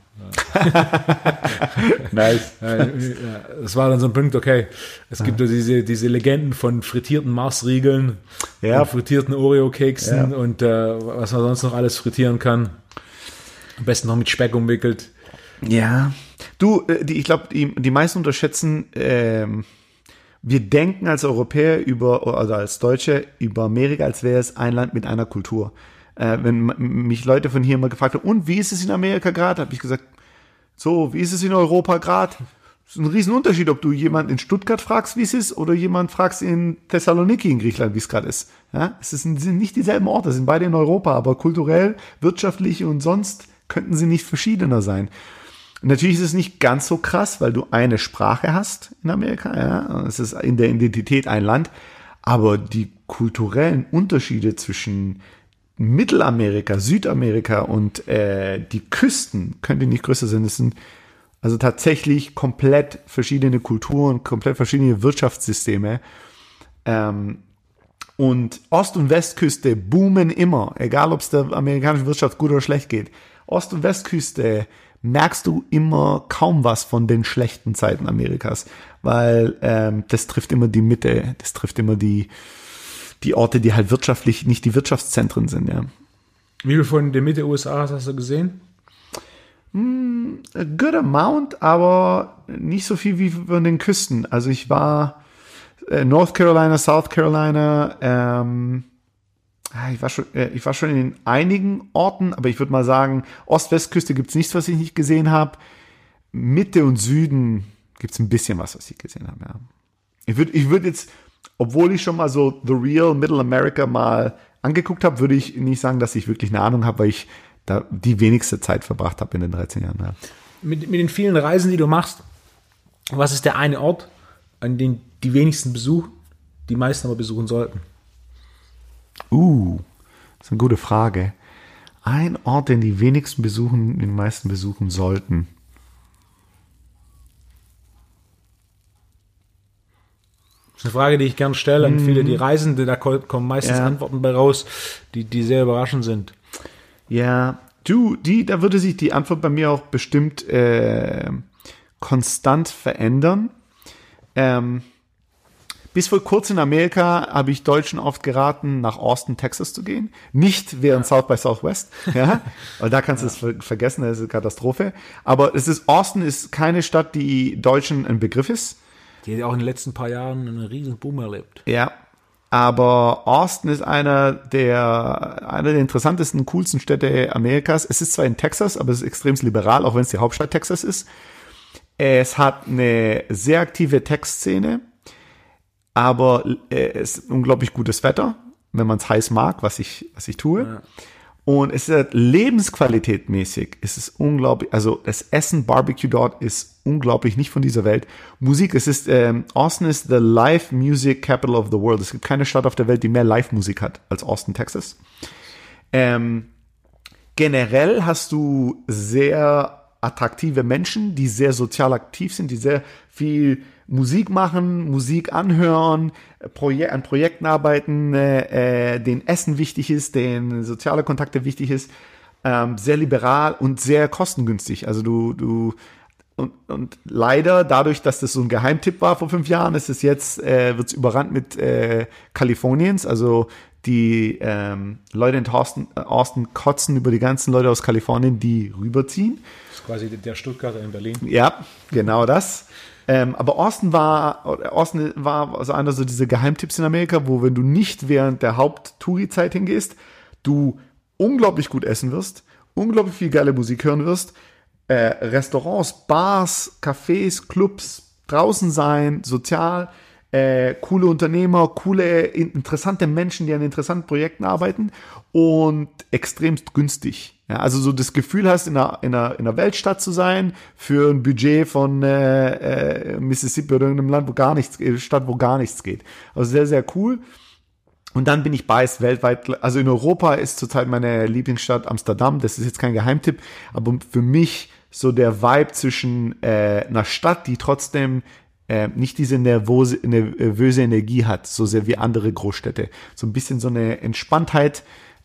Nice. Das war dann so ein Punkt, okay, es gibt ja diese Legenden von frittierten Mars-Riegeln und frittierten Oreo-Keksen und was man sonst noch alles frittieren kann. Am besten noch mit Speck umwickelt. Ja. Du, ich glaube, die meisten unterschätzen, wir denken als Europäer also als Deutsche über Amerika, als wäre es ein Land mit einer Kultur. Wenn mich Leute von hier immer gefragt haben, und wie ist es in Amerika gerade, habe ich gesagt, so, wie ist es in Europa gerade? Das ist ein Riesenunterschied, ob du jemanden in Stuttgart fragst, wie es ist, oder jemand fragst in Thessaloniki in Griechenland, wie es gerade ist. Ja, sind nicht dieselben Orte, sind beide in Europa, aber kulturell, wirtschaftlich und sonst könnten sie nicht verschiedener sein. Und natürlich ist es nicht ganz so krass, weil du eine Sprache hast in Amerika, ja, es ist in der Identität ein Land, aber die kulturellen Unterschiede zwischen Mittelamerika, Südamerika und die Küsten könnte nicht größer sein. Das sind also tatsächlich komplett verschiedene Kulturen, komplett verschiedene Wirtschaftssysteme. Und Ost- und Westküste boomen immer, egal ob es der amerikanischen Wirtschaft gut oder schlecht geht. Ost- und Westküste merkst du immer kaum was von den schlechten Zeiten Amerikas, weil das trifft immer die Mitte, das trifft immer die Orte, die halt wirtschaftlich nicht die Wirtschaftszentren sind, ja. Wie viel von der Mitte USA hast du gesehen? A good amount, aber nicht so viel wie von den Küsten. Also ich war North Carolina, South Carolina, ich war schon in einigen Orten, aber ich würde mal sagen, Ost-West-Küste gibt's nichts, was ich nicht gesehen habe. Mitte und Süden gibt's ein bisschen was ich gesehen habe, ja. Ich würde jetzt, obwohl ich schon mal so The Real Middle America mal angeguckt habe, würde ich nicht sagen, dass ich wirklich eine Ahnung habe, weil ich da die wenigste Zeit verbracht habe in den 13 Jahren. Ja. Mit den vielen Reisen, die du machst, was ist der eine Ort, an den die wenigsten besuchen, die meisten aber besuchen sollten? Das ist eine gute Frage. Ein Ort, den die wenigsten besuchen, den meisten besuchen sollten. Das ist eine Frage, die ich gerne stelle an viele, die Reisende, da kommen meistens Antworten bei raus, die sehr überraschend sind. Ja, da würde sich die Antwort bei mir auch bestimmt konstant verändern. Bis vor kurzem in Amerika habe ich Deutschen oft geraten, nach Austin, Texas zu gehen. Nicht während South by Southwest, ja, weil da kannst du es vergessen, das ist eine Katastrophe. Aber Austin ist keine Stadt, die Deutschen ein Begriff ist. Die hat auch in den letzten paar Jahren einen riesen Boom erlebt. Ja, aber Austin ist einer der interessantesten, coolsten Städte Amerikas. Es ist zwar in Texas, aber es ist extrem liberal, auch wenn es die Hauptstadt Texas ist. Es hat eine sehr aktive Tech-Szene, aber es ist unglaublich gutes Wetter, wenn man es heiß mag, was ich tue. Ja. Und es ist lebensqualitätmäßig, es ist unglaublich, also das Essen, Barbecue dort ist unglaublich, nicht von dieser Welt. Musik, Austin ist the Live Music Capital of the World. Es gibt keine Stadt auf der Welt, die mehr Live-Musik hat als Austin, Texas. Generell hast du sehr attraktive Menschen, die sehr sozial aktiv sind, die sehr viel Musik machen, Musik anhören, an Projekten arbeiten, denen Essen wichtig ist, denen soziale Kontakte wichtig ist, sehr liberal und sehr kostengünstig. Also und leider, dadurch, dass das so ein Geheimtipp war vor 5 Jahren, ist es jetzt, wird es überrannt mit Kaliforniens. Also die Leute in Austin kotzen über die ganzen Leute aus Kalifornien, die rüberziehen. Das ist quasi der Stuttgarter in Berlin. Ja, genau das. Aber Austin war also einer so diese Geheimtipps in Amerika, wo, wenn du nicht während der Haupt-Touri-Zeit hingehst, du unglaublich gut essen wirst, unglaublich viel geile Musik hören wirst, Restaurants, Bars, Cafés, Clubs, draußen sein, sozial, coole Unternehmer, coole, interessante Menschen, die an interessanten Projekten arbeiten und extremst günstig. Ja, also so das Gefühl hast, in einer Weltstadt zu sein, für ein Budget von Mississippi oder irgendeinem Land, wo gar nichts geht. Also sehr, sehr cool. Und dann bin ich biased weltweit. Also in Europa ist zurzeit meine Lieblingsstadt Amsterdam. Das ist jetzt kein Geheimtipp, aber für mich so der Vibe zwischen einer Stadt, die trotzdem nicht diese nervöse Energie hat, so sehr wie andere Großstädte. So ein bisschen so eine Entspanntheit.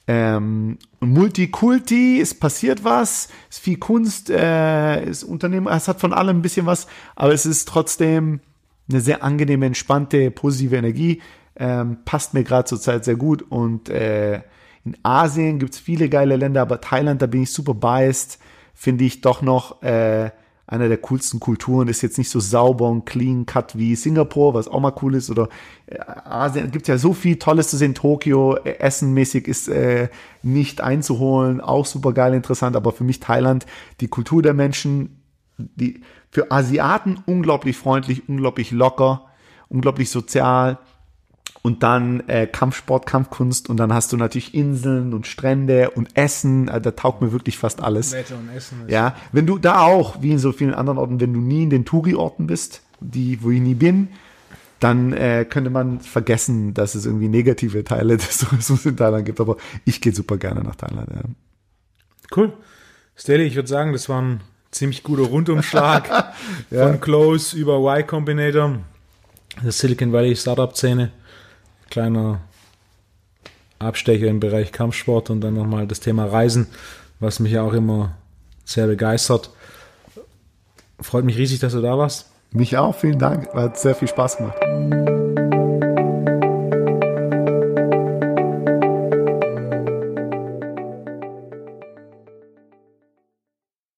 Multikulti, es passiert was, es ist viel Kunst, es Unternehmen, es hat von allem ein bisschen was, aber es ist trotzdem eine sehr angenehme, entspannte, positive Energie. Passt mir gerade zurzeit sehr gut. Und in Asien gibt es viele geile Länder, aber Thailand, da bin ich super biased, finde ich doch noch einer der coolsten Kulturen, ist jetzt nicht so sauber und clean cut wie Singapur, was auch mal cool ist, oder Asien, gibt ja so viel Tolles zu sehen, Tokio, essenmäßig ist nicht einzuholen, auch super geil, interessant, aber für mich Thailand, die Kultur der Menschen, die für Asiaten unglaublich freundlich, unglaublich locker, unglaublich sozial. Und dann Kampfsport, Kampfkunst und dann hast du natürlich Inseln und Strände und Essen, da taugt mir wirklich fast alles. Wetter und Essen. Ja, wenn du da auch, wie in so vielen anderen Orten, wenn du nie in den Touri-Orten bist, wo ich nie bin, dann könnte man vergessen, dass es irgendwie negative Teile des Tourismus in Thailand gibt. Aber ich gehe super gerne nach Thailand. Ja. Cool. Stelly, ich würde sagen, das war ein ziemlich guter Rundumschlag von Close über Y Combinator, der Silicon Valley Startup-Szene. Kleiner Abstecher im Bereich Kampfsport und dann nochmal das Thema Reisen, was mich ja auch immer sehr begeistert. Freut mich riesig, dass du da warst. Mich auch, vielen Dank. Hat sehr viel Spaß gemacht.